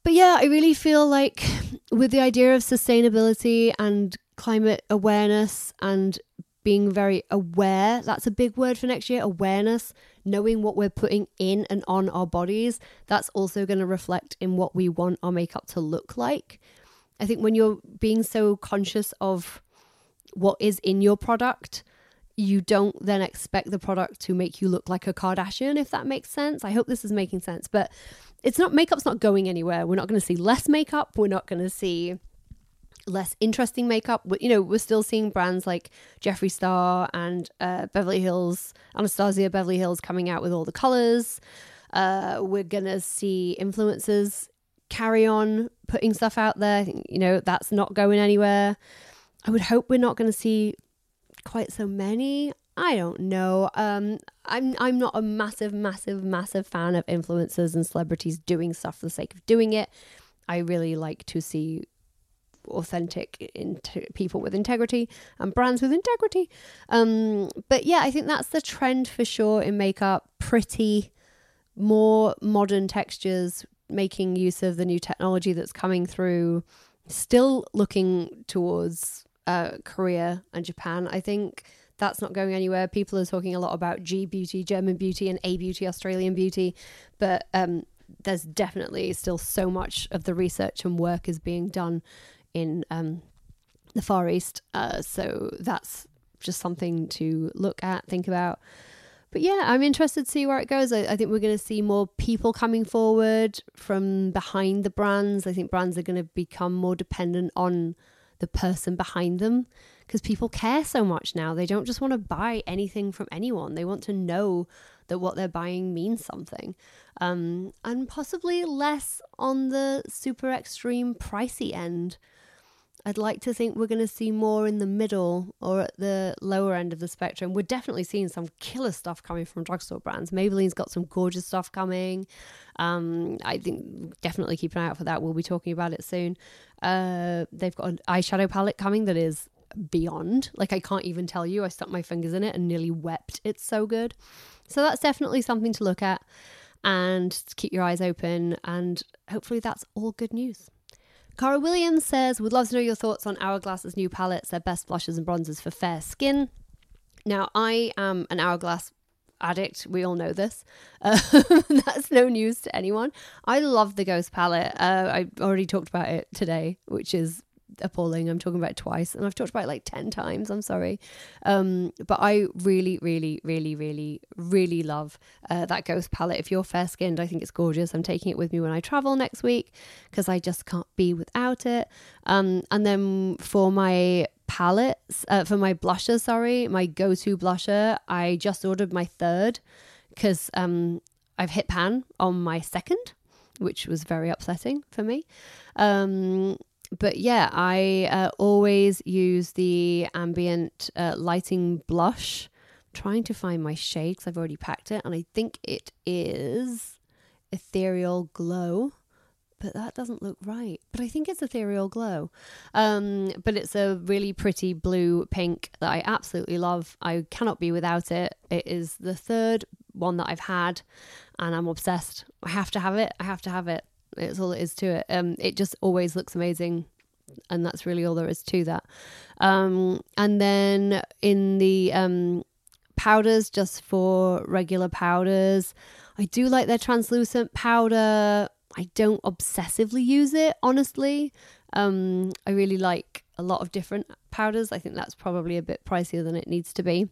But yeah, I really feel like with the idea of sustainability and climate awareness and being very aware, that's a big word for next year, awareness, knowing what we're putting in and on our bodies, that's also going to reflect in what we want our makeup to look like. I think when you're being so conscious of what is in your product, you don't then expect the product to make you look like a Kardashian, if that makes sense. I hope this is making sense, but it's not, makeup's not going anywhere. We're not going to see less makeup. We're not going to see less interesting makeup. You know, we're still seeing brands like Jeffree Star and uh, Beverly Hills, Anastasia Beverly Hills coming out with all the colors. Uh, we're going to see influencers carry on putting stuff out there. I think, you know, that's not going anywhere. I would hope we're not going to see quite so many. I don't know. Um, I'm I'm not a massive, massive, massive fan of influencers and celebrities doing stuff for the sake of doing it. I really like to see authentic into people with integrity and brands with integrity. Um, but yeah, I think that's the trend for sure in makeup. Pretty, more modern textures, making use of the new technology that's coming through. Still looking towards uh, Korea and Japan. I think that's not going anywhere. People are talking a lot about G beauty, German beauty, and A beauty, Australian beauty. But um, there's definitely still so much of the research and work is being done in um, the Far East. Uh, so that's just something to look at, think about. But yeah, I'm interested to see where it goes. I, I think we're going to see more people coming forward from behind the brands. I think brands are going to become more dependent on the person behind them because people care so much now. They don't just want to buy anything from anyone. They want to know that what they're buying means something. Um, and possibly less on the super extreme pricey end. I'd like to think we're going to see more in the middle or at the lower end of the spectrum. We're definitely seeing some killer stuff coming from drugstore brands. Maybelline's got some gorgeous stuff coming. Um, I think definitely keep an eye out for that. We'll be talking about it soon. Uh, they've got an eyeshadow palette coming that is beyond. Like, I can't even tell you. I stuck my fingers in it and nearly wept. It's so good. So that's definitely something to look at and keep your eyes open. And hopefully that's all good news. Cara Williams says, would love to know your thoughts on Hourglass's new palettes, their best blushes and bronzers for fair skin. Now, I am an Hourglass addict. We all know this. Uh, that's no news to anyone. I love the Ghost palette. Uh, I already talked about it today, which is appalling. I'm talking about it twice and I've talked about it like ten times. I'm sorry. Um, but I really, really, really, really, really love uh, that Ghost palette. If you're fair skinned, I think it's gorgeous. I'm taking it with me when I travel next week because I just can't be without it. Um, and then for my palettes, uh, for my blusher, sorry, my go-to blusher, I just ordered my third because um, I've hit pan on my second, which was very upsetting for me. Um, But yeah, I uh, always use the ambient uh, lighting blush. I'm trying to find my shade because I've already packed it. And I think it is Ethereal Glow. But that doesn't look right. But I think it's Ethereal Glow. Um, but it's a really pretty blue pink that I absolutely love. I cannot be without it. It is the third one that I've had. And I'm obsessed. I have to have it. I have to have it. It's all it is to it. Um, it just always looks amazing. And that's really all there is to that. Um, and then in the um, powders, just for regular powders, I do like their translucent powder. I don't obsessively use it, honestly. Um, I really like a lot of different powders. I think that's probably a bit pricier than it needs to be.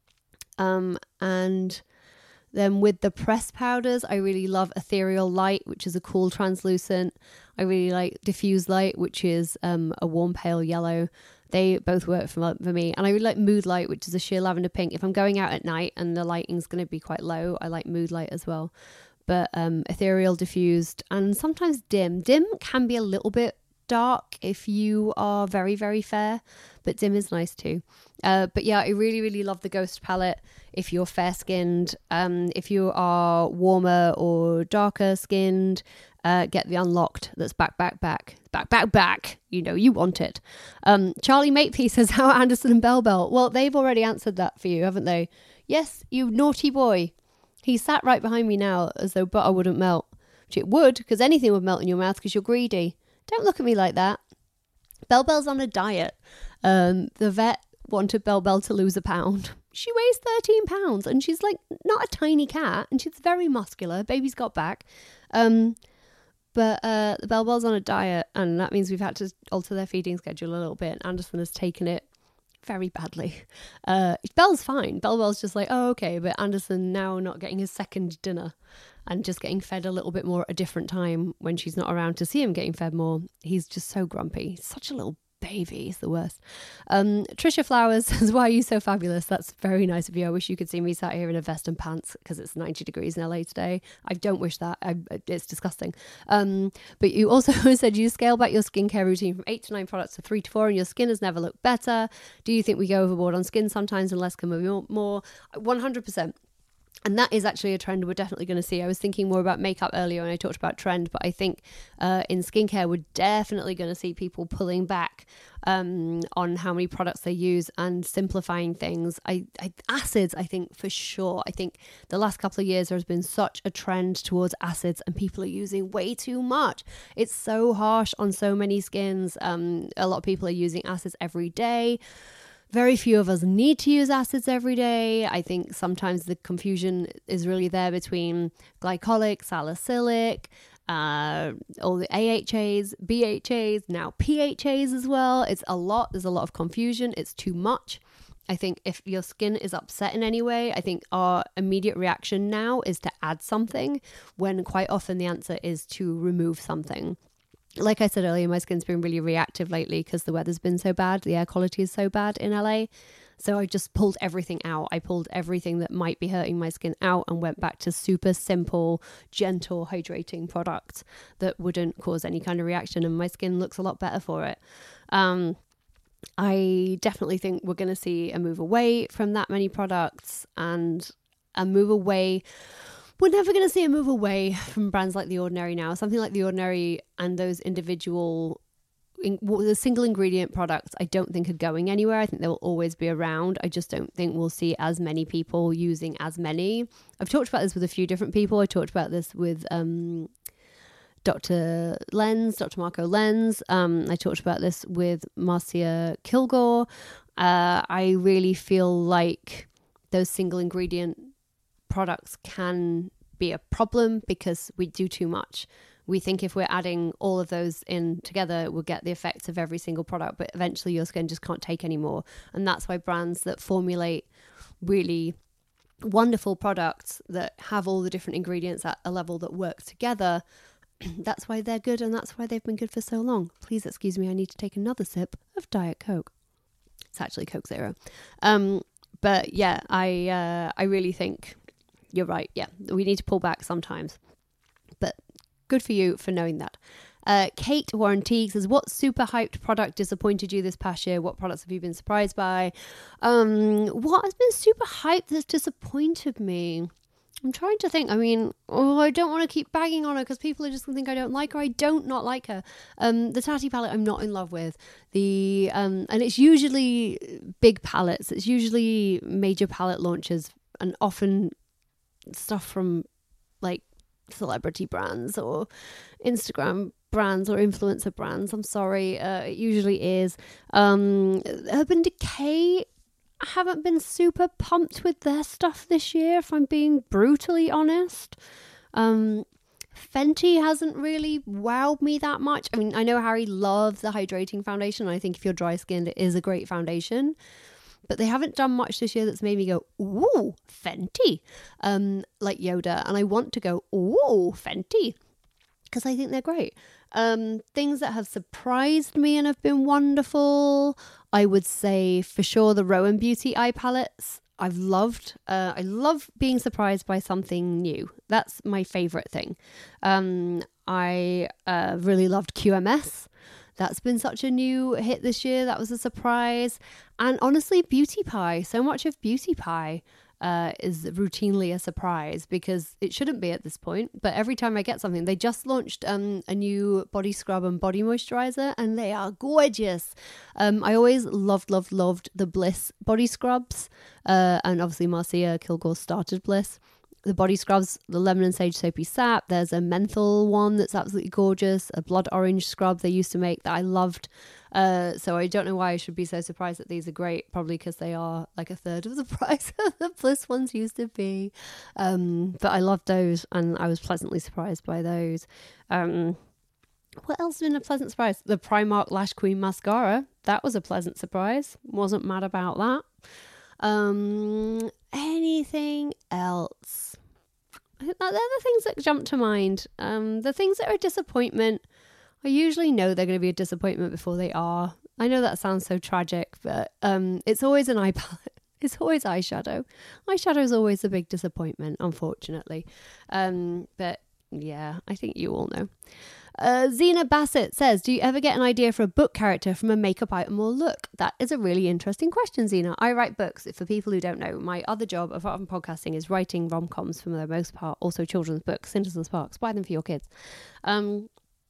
Um, and then with the pressed powders, I really love Ethereal Light, which is a cool translucent. I really like Diffuse Light, which is um, a warm pale yellow. They both work for, for me. And I really like Mood Light, which is a sheer lavender pink. If I'm going out at night and the lighting's going to be quite low, I like Mood Light as well. But um, Ethereal, Diffused, and sometimes Dim. Dim can be a little bit dark if you are very, very fair, but Dim is nice too. Uh, but yeah, I really, really love the Ghost palette if you're fair skinned. Um, if you are warmer or darker skinned, uh, get the Unlocked that's back, back, back, back, back, back. You know, you want it. Um, Charlie Mapefield says, how are Anderson and Bell Bell? Well, they've already answered that for you, haven't they? Yes, you naughty boy. He sat right behind me now as though butter wouldn't melt. which it would, because anything would melt in your mouth because you're greedy. Don't look at me like that. Belle Belle's on a diet. Um, the vet wanted Belle Belle to lose a pound. She weighs thirteen pounds and she's like not a tiny cat and she's very muscular. Baby's got back. Um, but uh, the Belle Belle's on a diet and that means we've had to alter their feeding schedule a little bit. Anderson has taken it very badly. Uh, Belle's fine. Belle Belle's just like, oh, okay. But Anderson now not getting his second dinner and just getting fed a little bit more at a different time when she's not around to see him getting fed more. He's just so grumpy. He's such a little baby. He's the worst. Um, Trisha Flowers says, why are you so fabulous? That's very nice of you. I wish you could see me sat here in a vest and pants because it's ninety degrees in L A today. I don't wish that. I, it's disgusting. Um, but you also said you scale back your skincare routine from eight to nine products to three to four and your skin has never looked better. Do you think we go overboard on skin sometimes and less can be more? one hundred percent. And that is actually a trend we're definitely going to see. I was thinking more about makeup earlier when I talked about trend, but I think uh, in skincare, we're definitely going to see people pulling back um, on how many products they use and simplifying things. I, I acids, I think for sure. I think the last couple of years there has been such a trend towards acids and people are using way too much. It's so harsh on so many skins. Um, a lot of people are using acids every day. Very few of us need to use acids every day. I think sometimes the confusion is really there between glycolic, salicylic, uh, all the A H As, B H As, now P H As as well. It's a lot. There's a lot of confusion. It's too much. I think if your skin is upset in any way, I think our immediate reaction now is to add something when quite often the answer is to remove something. Like I said earlier, my skin's been really reactive lately because the weather's been so bad. The air quality is so bad in L A. So I just pulled everything out. I pulled everything that might be hurting my skin out and went back to super simple, gentle, hydrating products that wouldn't cause any kind of reaction. And my skin looks a lot better for it. Um, I definitely think we're going to see a move away from that many products and a move away. We're never going to see a move away from brands like The Ordinary now. Something like The Ordinary and those individual, in, the single ingredient products, I don't think are going anywhere. I think they will always be around. I just don't think we'll see as many people using as many. I've talked about this with a few different people. I talked about this with um, Doctor Lenz, Doctor Marco Lenz. Um, I talked about this with Marcia Kilgore. Uh, I really feel like those single ingredient products can be a problem because we do too much. We think if we're adding all of those in together, we'll get the effects of every single product, but eventually your skin just can't take anymore. And that's why brands that formulate really wonderful products that have all the different ingredients at a level that work together, that's why they're good and that's why they've been good for so long. Please excuse me, I need to take another sip of Diet Coke. It's actually Coke Zero. Um, but yeah, I uh, I really think you're right. Yeah, we need to pull back sometimes. But good for you for knowing that. Uh, Kate Warren Teague says, what super hyped product disappointed you this past year? What products have you been surprised by? Um, what has been super hyped that's disappointed me? I'm trying to think. I mean, oh, I don't want to keep bagging on her because people are just going to think I don't like her. I don't not like her. Um, the Tati palette I'm not in love with. The um, and it's usually big palettes. It's usually major palette launches and often stuff from like celebrity brands or Instagram brands or influencer brands. I'm sorry, uh, it usually is. Um, Urban Decay, I haven't been super pumped with their stuff this year, if I'm being brutally honest. Um, Fenty hasn't really wowed me that much. I mean, I know Harry loves the hydrating foundation. And I think if you're dry skinned, it is a great foundation. But they haven't done much this year that's made me go, ooh, Fenty, um, like Yoda. And I want to go, ooh, Fenty, because I think they're great. Um, things that have surprised me and have been wonderful, I would say for sure the Rowan Beauty eye palettes. I've loved. Uh, I love being surprised by something new. That's my favourite thing. Um, I uh, really loved Q M S. That's been such a new hit this year. That was a surprise. And honestly, Beauty Pie. So much of Beauty Pie uh, is routinely a surprise because it shouldn't be at this point. But every time I get something, they just launched um, a new body scrub and body moisturizer and they are gorgeous. Um, I always loved, loved, loved the Bliss body scrubs. Uh, and obviously Marcia Kilgore started Bliss. the body scrubs, the lemon and sage soapy sap. There's a menthol one that's absolutely gorgeous, a blood orange scrub they used to make that I loved. Uh, so I don't know why I should be so surprised that these are great, probably because they are like a third of the price of the Bliss ones used to be. Um, but I loved those and I was pleasantly surprised by those. Um, what else has been a pleasant surprise? The Primark Lash Queen mascara. That was a pleasant surprise. Wasn't mad about that. Um, anything else? I think that they're the things that jump to mind. Um, the things that are a disappointment, I usually know they're going to be a disappointment before they are. I know that sounds so tragic, but um, it's always an eye palette. It's always eyeshadow. Eyeshadow is always a big disappointment, unfortunately. Um, but yeah, I think you all know. Uh, Zena Bassett says, do you ever get an idea for a book character from a makeup item or look? That is a really interesting question, Zena. I write books. For people who don't know, my other job, apart from podcasting, is writing rom-coms for the most part, also children's books, Cinders and Sparks. Buy them for your kids. Um,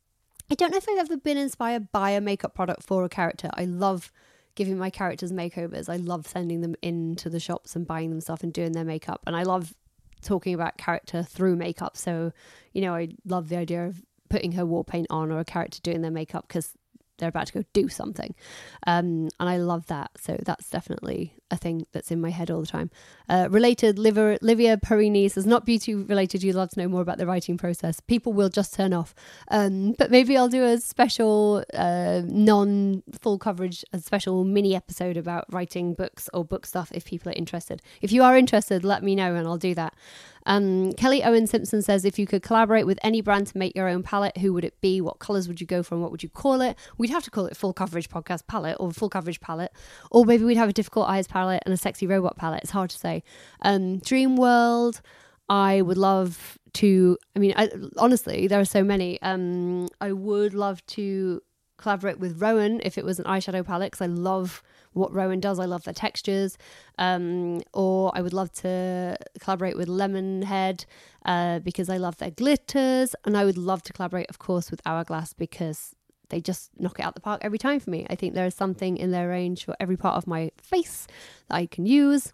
I don't know if I've ever been inspired by a makeup product for a character. I love giving my characters makeovers. I love sending them into the shops and buying them stuff and doing their makeup. And I love talking about character through makeup. So, you know, I love the idea of putting her war paint on or a character doing their makeup because they're about to go do something. Um, and I love that. So that's definitely a thing that's in my head all the time. Uh, related, Livia, Livia Perini says, not beauty related, you'd love to know more about the writing process. People will just turn off. Um, but maybe I'll do a special uh, non-full coverage, a special mini episode about writing books or book stuff if people are interested. If you are interested, let me know and I'll do that. Um, Kelly Owen Simpson says, if you could collaborate with any brand to make your own palette, who would it be? What colours would you go for and what would you call it? We'd have to call it Full Coverage Podcast Palette or Full Coverage Palette. Or maybe we'd have a Difficult Eyes palette and a Sexy Robot palette. It's hard to say. Um, Dream World, I would love to, I mean, I, honestly, there are so many. Um, I would love to collaborate with Rowan if it was an eyeshadow palette because I love what Rowan does. I love the textures. Um, or I would love to collaborate with Lemonhead uh, because I love their glitters. And I would love to collaborate, of course, with Hourglass because they just knock it out the park every time for me. I think there is something in their range for every part of my face that I can use.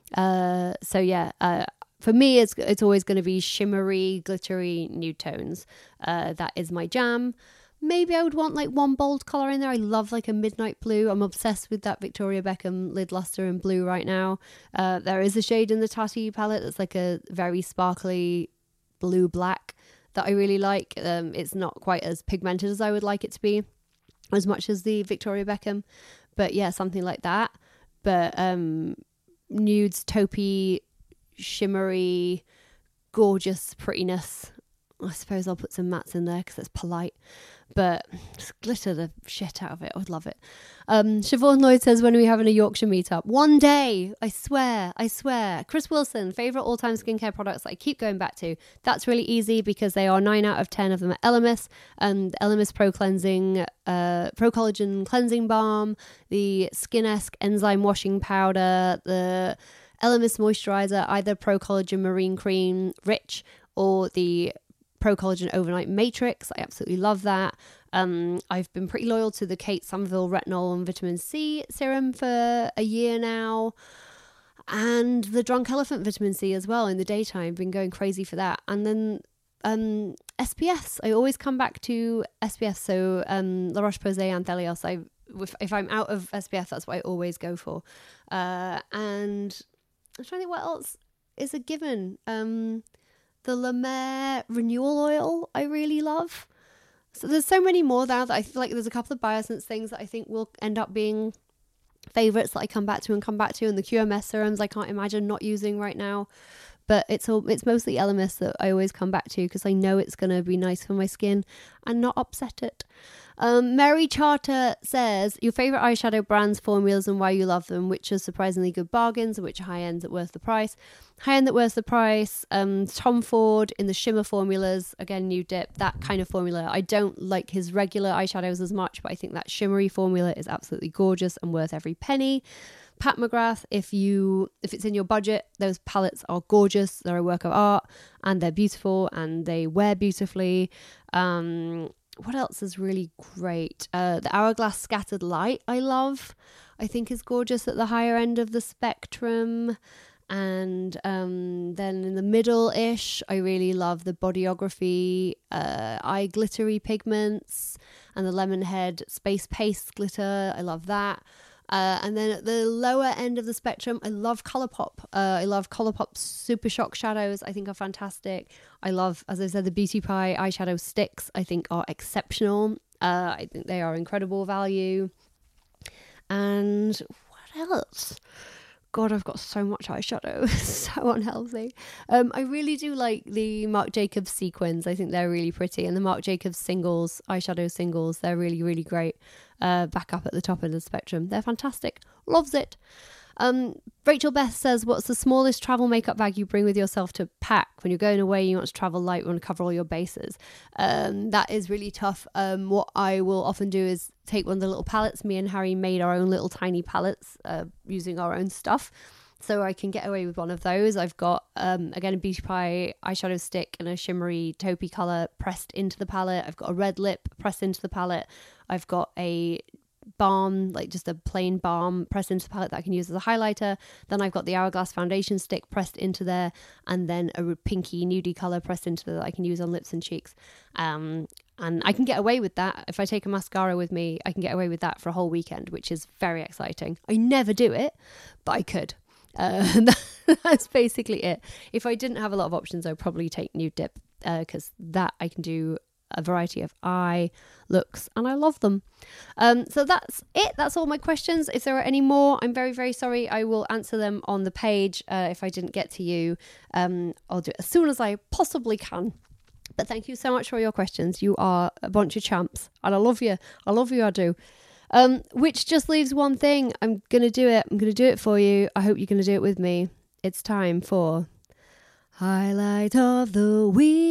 Uh, so yeah, uh, for me, it's it's always going to be shimmery, glittery nude tones. Uh, that is my jam. Maybe I would want like one bold colour in there. I love like a midnight blue. I'm obsessed with that Victoria Beckham lid luster in blue right now. Uh, there is a shade in the Tati palette that's like a very sparkly blue black that I really like. Um, it's not quite as pigmented as I would like it to be, as much as the Victoria Beckham. But yeah, something like that. But um, nudes, taupey, shimmery, gorgeous prettiness. I suppose I'll put some mattes in there because it's polite. But just glitter the shit out of it. I would love it. Um, Siobhan Lloyd says, when are we having a Yorkshire meetup? One day. I swear. I swear. Chris Wilson, favourite all-time skincare products that I keep going back to. That's really easy because they are nine out of ten of them at Elemis. And Elemis Pro Cleansing, uh, Pro Collagen Cleansing Balm, the Skin-esque Enzyme Washing Powder, the Elemis Moisturiser, either Pro Collagen Marine Cream Rich or the Pro Collagen Overnight Matrix. I absolutely love that. Um, I've been pretty loyal to the Kate Somerville Retinol and Vitamin C serum for a year now. And the Drunk Elephant Vitamin C as well in the daytime. Been going crazy for that. And then um, S P Fs. I always come back to S P F. So um, La Roche-Posay and Thelios. I, if, if I'm out of S P F, that's what I always go for. Uh, and I'm trying to think what else is a given. Um... The La Mer Renewal Oil I really love. So there's so many more now that I feel like there's a couple of Biosense things that I think will end up being favourites that I come back to and come back to. And the Q M S serums I can't imagine not using right now. But it's all it's mostly Elemis that I always come back to because I know it's going to be nice for my skin and not upset it. Um, Mary Charter says, your favourite eyeshadow brands, formulas and why you love them, which are surprisingly good bargains and which are high ends that worth the price. High end that worth the price, um, Tom Ford in the shimmer formulas, again, New Dip, that kind of formula. I don't like his regular eyeshadows as much, but I think that shimmery formula is absolutely gorgeous and worth every penny. Pat McGrath, if you if it's in your budget, those palettes are gorgeous. They're a work of art and they're beautiful and they wear beautifully. Um, what else is really great? Uh, the Hourglass Scattered Light I love. I think is gorgeous at the higher end of the spectrum. And um, then in the middle-ish, I really love the Bodyography uh, eye glittery pigments and the Lemonhead Space Paste glitter. I love that. Uh, and then at the lower end of the spectrum, I love Colourpop. Uh, I love Colourpop Super Shock shadows. I think are fantastic. I love, as I said, the Beauty Pie eyeshadow sticks. I think are exceptional. Uh, I think they are incredible value. And what else? God, I've got so much eyeshadow. So unhealthy. Um, I really do like the Marc Jacobs sequins. I think they're really pretty. And the Marc Jacobs singles, eyeshadow singles, they're really, really great. Uh, back up at the top of the spectrum. They're fantastic. Loves it. Um, Rachel Beth says, what's the smallest travel makeup bag you bring with yourself to pack? When you're going away, you want to travel light, you want to cover all your bases. Um, that is really tough. Um, what I will often do is take one of the little palettes. Me and Harry made our own little tiny palettes uh, using our own stuff. So I can get away with one of those. I've got, um, again, a Beauty Pie eyeshadow stick and a shimmery taupey colour pressed into the palette. I've got a red lip pressed into the palette. I've got a balm, like just a plain balm pressed into the palette that I can use as a highlighter. Then I've got the Hourglass foundation stick pressed into there, and then a pinky nudie colour pressed into there that I can use on lips and cheeks. Um, and I can get away with that. If I take a mascara with me, I can get away with that for a whole weekend, which is very exciting. I never do it, but I could. Uh, that's basically it. If I didn't have a lot of options, I'd probably take Nude Dip because uh, that I can do a variety of eye looks and I love them. Um, so that's it. That's all my questions. If there are any more, I'm very, very sorry. I will answer them on the page. Uh, if I didn't get to you, um, I'll do it as soon as I possibly can. But thank you so much for your questions. You are a bunch of champs and I love you. I love you. I do. Um, which just leaves one thing. I'm going to do it. I'm going to do it for you. I hope you're going to do it with me. It's time for Highlight of the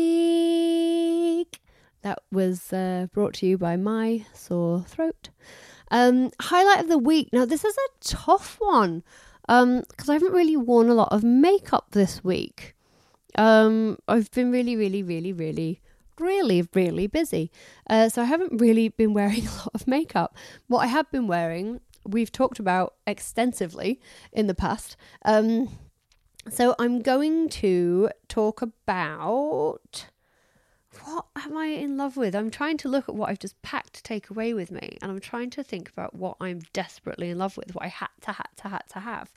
Week. That was uh, brought to you by my sore throat. Um, highlight of the week. Now, this is a tough one um, because I haven't really worn a lot of makeup this week. Um, I've been really, really, really, really, really, really busy. Uh, so I haven't really been wearing a lot of makeup. What I have been wearing, we've talked about extensively in the past. Um, so I'm going to talk about... what am I in love with? I'm trying to look at what I've just packed to take away with me. And I'm trying to think about what I'm desperately in love with, what I had to, had to, had to have.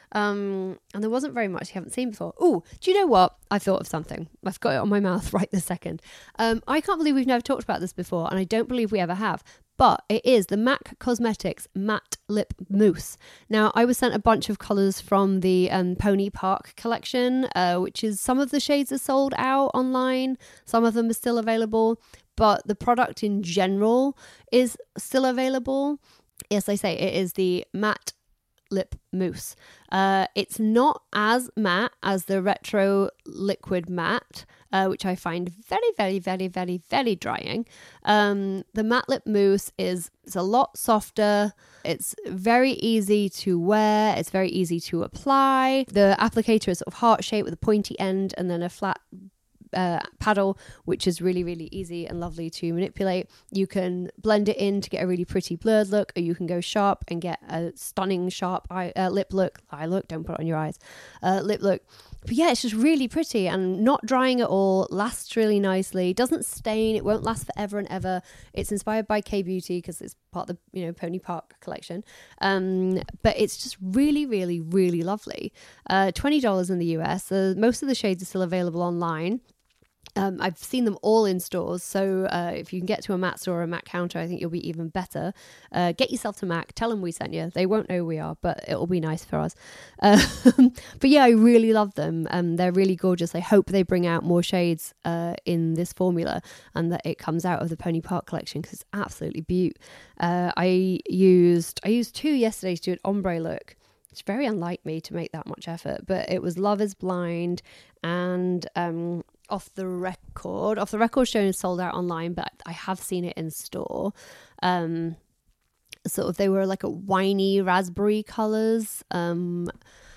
Um, and there wasn't very much you haven't seen before. Oh, do you know what? I thought of something. I've got it on my mouth right this second. Um, I can't believe we've never talked about this before. And I don't believe we ever have. But it is the MAC Cosmetics Matte Lip Mousse. Now, I was sent a bunch of colours from the um, Pony Park collection, uh, which is some of the shades are sold out online. Some of them are still available. But the product in general is still available. Yes, I say it is the Matte Lip Mousse. Uh, it's not as matte as the Retro Liquid Matte, uh, which I find very, very, very, very, very drying. Um, the Matte Lip Mousse is it's a lot softer. It's very easy to wear. It's very easy to apply. The applicator is sort of heart-shaped with a pointy end and then a flat Uh, paddle, which is really, really easy and lovely to manipulate. You can blend it in to get a really pretty blurred look, or you can go sharp and get a stunning sharp eye, uh, lip look. Eye look, don't put it on your eyes. Uh, lip look. But yeah, it's just really pretty and not drying at all. Lasts really nicely. Doesn't stain. It won't last forever and ever. It's inspired by K-Beauty because it's part of the you know Pony Park collection. Um, but it's just really, really, really lovely. Uh, twenty dollars in the U S. Uh, most of the shades are still available online. Um, I've seen them all in stores, so uh, if you can get to a MAC store or a MAC counter, I think you'll be even better. Uh, get yourself to MAC, tell them we sent you. They won't know who we are, but it'll be nice for us. Uh, but yeah, I really love them. Um, they're really gorgeous. I hope they bring out more shades uh, in this formula and that it comes out of the Pony Park collection because it's absolutely beaut. Uh, I used I used two yesterday to do an ombre look. It's very unlike me to make that much effort, but it was Love is Blind and... Um, Off the Record. Off the Record shown is sold out online, but I have seen it in store. Um, sort of, they were like a winey raspberry colours. Um,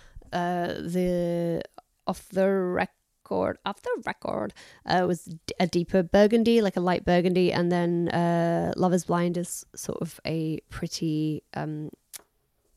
uh, the Off the Record, Off the Record uh, was a deeper burgundy, like a light burgundy, and then uh, Love is Blind is sort of a pretty, um,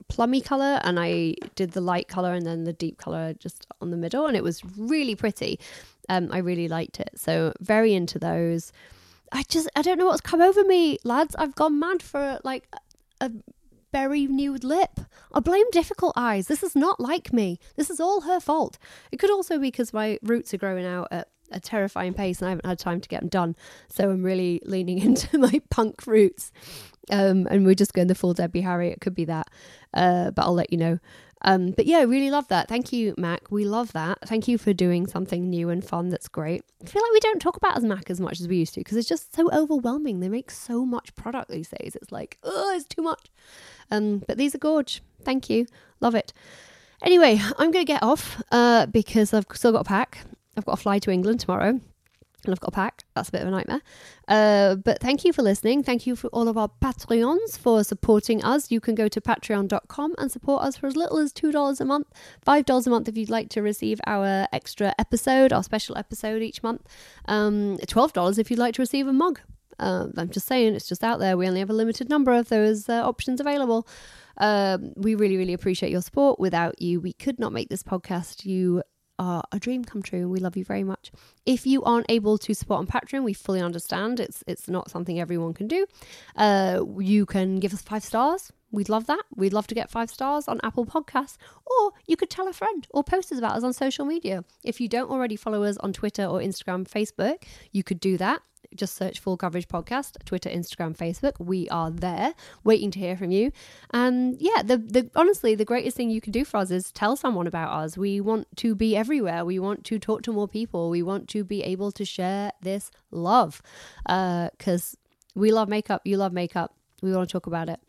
plummy color, and I did the light color and then the deep color just on the middle, and it was really pretty. Um, I really liked it. So very into those. I just, I don't know what's come over me, lads. I've gone mad for like a berry nude lip. I blame Difficult Eyes. This is not like me. This is all her fault. It could also be because my roots are growing out at a terrifying pace and I haven't had time to get them done. So I'm really leaning into my punk roots. Um, and we're just going the full Debbie Harry. It could be that. Uh, but I'll let you know. Um, but yeah, really love that. Thank you, Mac. We love that. Thank you for doing something new and fun. That's great. I feel like we don't talk about as Mac as much as we used to because it's just so overwhelming. They make so much product these days. It's like, oh, it's too much. Um, but these are gorge. Thank you. Love it. Anyway, I'm going to get off uh, because I've still got to pack. I've got to fly to England tomorrow. And I've got to pack. That's a bit of a nightmare. Uh, but thank you for listening. Thank you for all of our Patreons for supporting us. You can go to patreon dot com and support us for as little as two dollars a month, five dollars a month if you'd like to receive our extra episode, our special episode each month, um, twelve dollars if you'd like to receive a mug. Uh, I'm just saying, it's just out there. We only have a limited number of those uh, options available. Um, we really, really appreciate your support. Without you, we could not make this podcast. You are a dream come true and we love you very much. If you aren't able to support on Patreon, we fully understand. It's it's not something everyone can do. Uh, you can give us five stars. We'd love that. We'd love to get five stars on Apple Podcasts. Or you could tell a friend or post us about us on social media. If you don't already follow us on Twitter or Instagram, Facebook, you could do that. Just search Full Coverage Podcast, Twitter, Instagram, Facebook. We are there waiting to hear from you. And yeah, the, the honestly, the greatest thing you can do for us is tell someone about us. We want to be everywhere. We want to talk to more people. We want to be able to share this love because uh, we love makeup. You love makeup. We want to talk about it.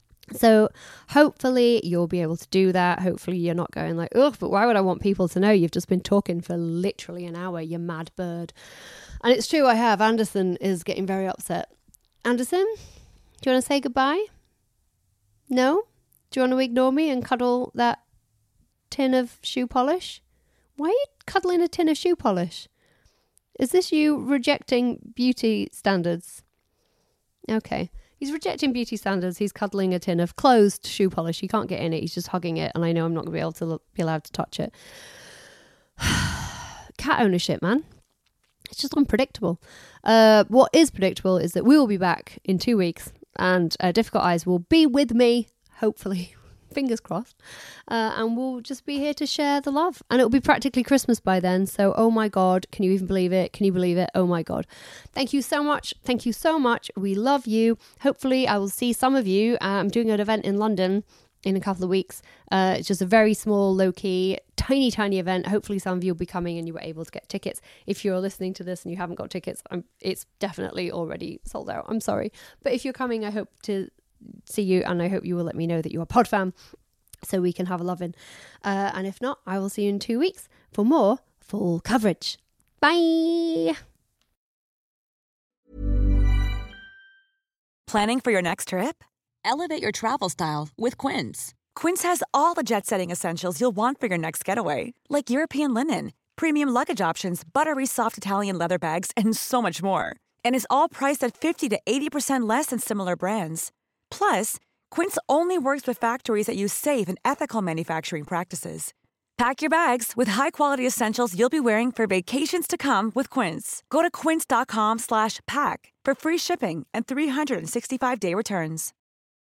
So hopefully you'll be able to do that. Hopefully you're not going like, ugh, but why would I want people to know you've just been talking for literally an hour, you mad bird. And it's true, I have. Anderson is getting very upset. Anderson, do you want to say goodbye? No? Do you want to ignore me and cuddle that tin of shoe polish? Why are you cuddling a tin of shoe polish? Is this you rejecting beauty standards? Okay. He's rejecting beauty standards. He's cuddling a tin of closed shoe polish. He can't get in it. He's just hugging it. And I know I'm not going to be able to look, be allowed to touch it. Cat ownership, man. It's just unpredictable. Uh, what is predictable is that we will be back in two weeks and uh, Difficult Eyes will be with me, hopefully. Fingers crossed. Uh, and we'll just be here to share the love. And it'll be practically Christmas by then. So, oh my God, can you even believe it? Can you believe it? Oh my God. Thank you so much. Thank you so much. We love you. Hopefully I will see some of you. Uh, I'm doing an event in London in a couple of weeks. Uh, it's just a very small, low-key, tiny, tiny event. Hopefully some of you will be coming and you were able to get tickets. If you're listening to this and you haven't got tickets, I'm, it's definitely already sold out. I'm sorry. But if you're coming, I hope to see you and I hope you will let me know that you're a pod fan so we can have a lovin'. Uh, and if not, I will see you in two weeks for more Full Coverage. Bye! Planning for your next trip? Elevate your travel style with Quince. Quince has all the jet-setting essentials you'll want for your next getaway, like European linen, premium luggage options, buttery soft Italian leather bags, and so much more. And is all priced at fifty to eighty percent less than similar brands. Plus, Quince only works with factories that use safe and ethical manufacturing practices. Pack your bags with high-quality essentials you'll be wearing for vacations to come with Quince. Go to quince dot com slash pack for free shipping and three sixty-five day returns.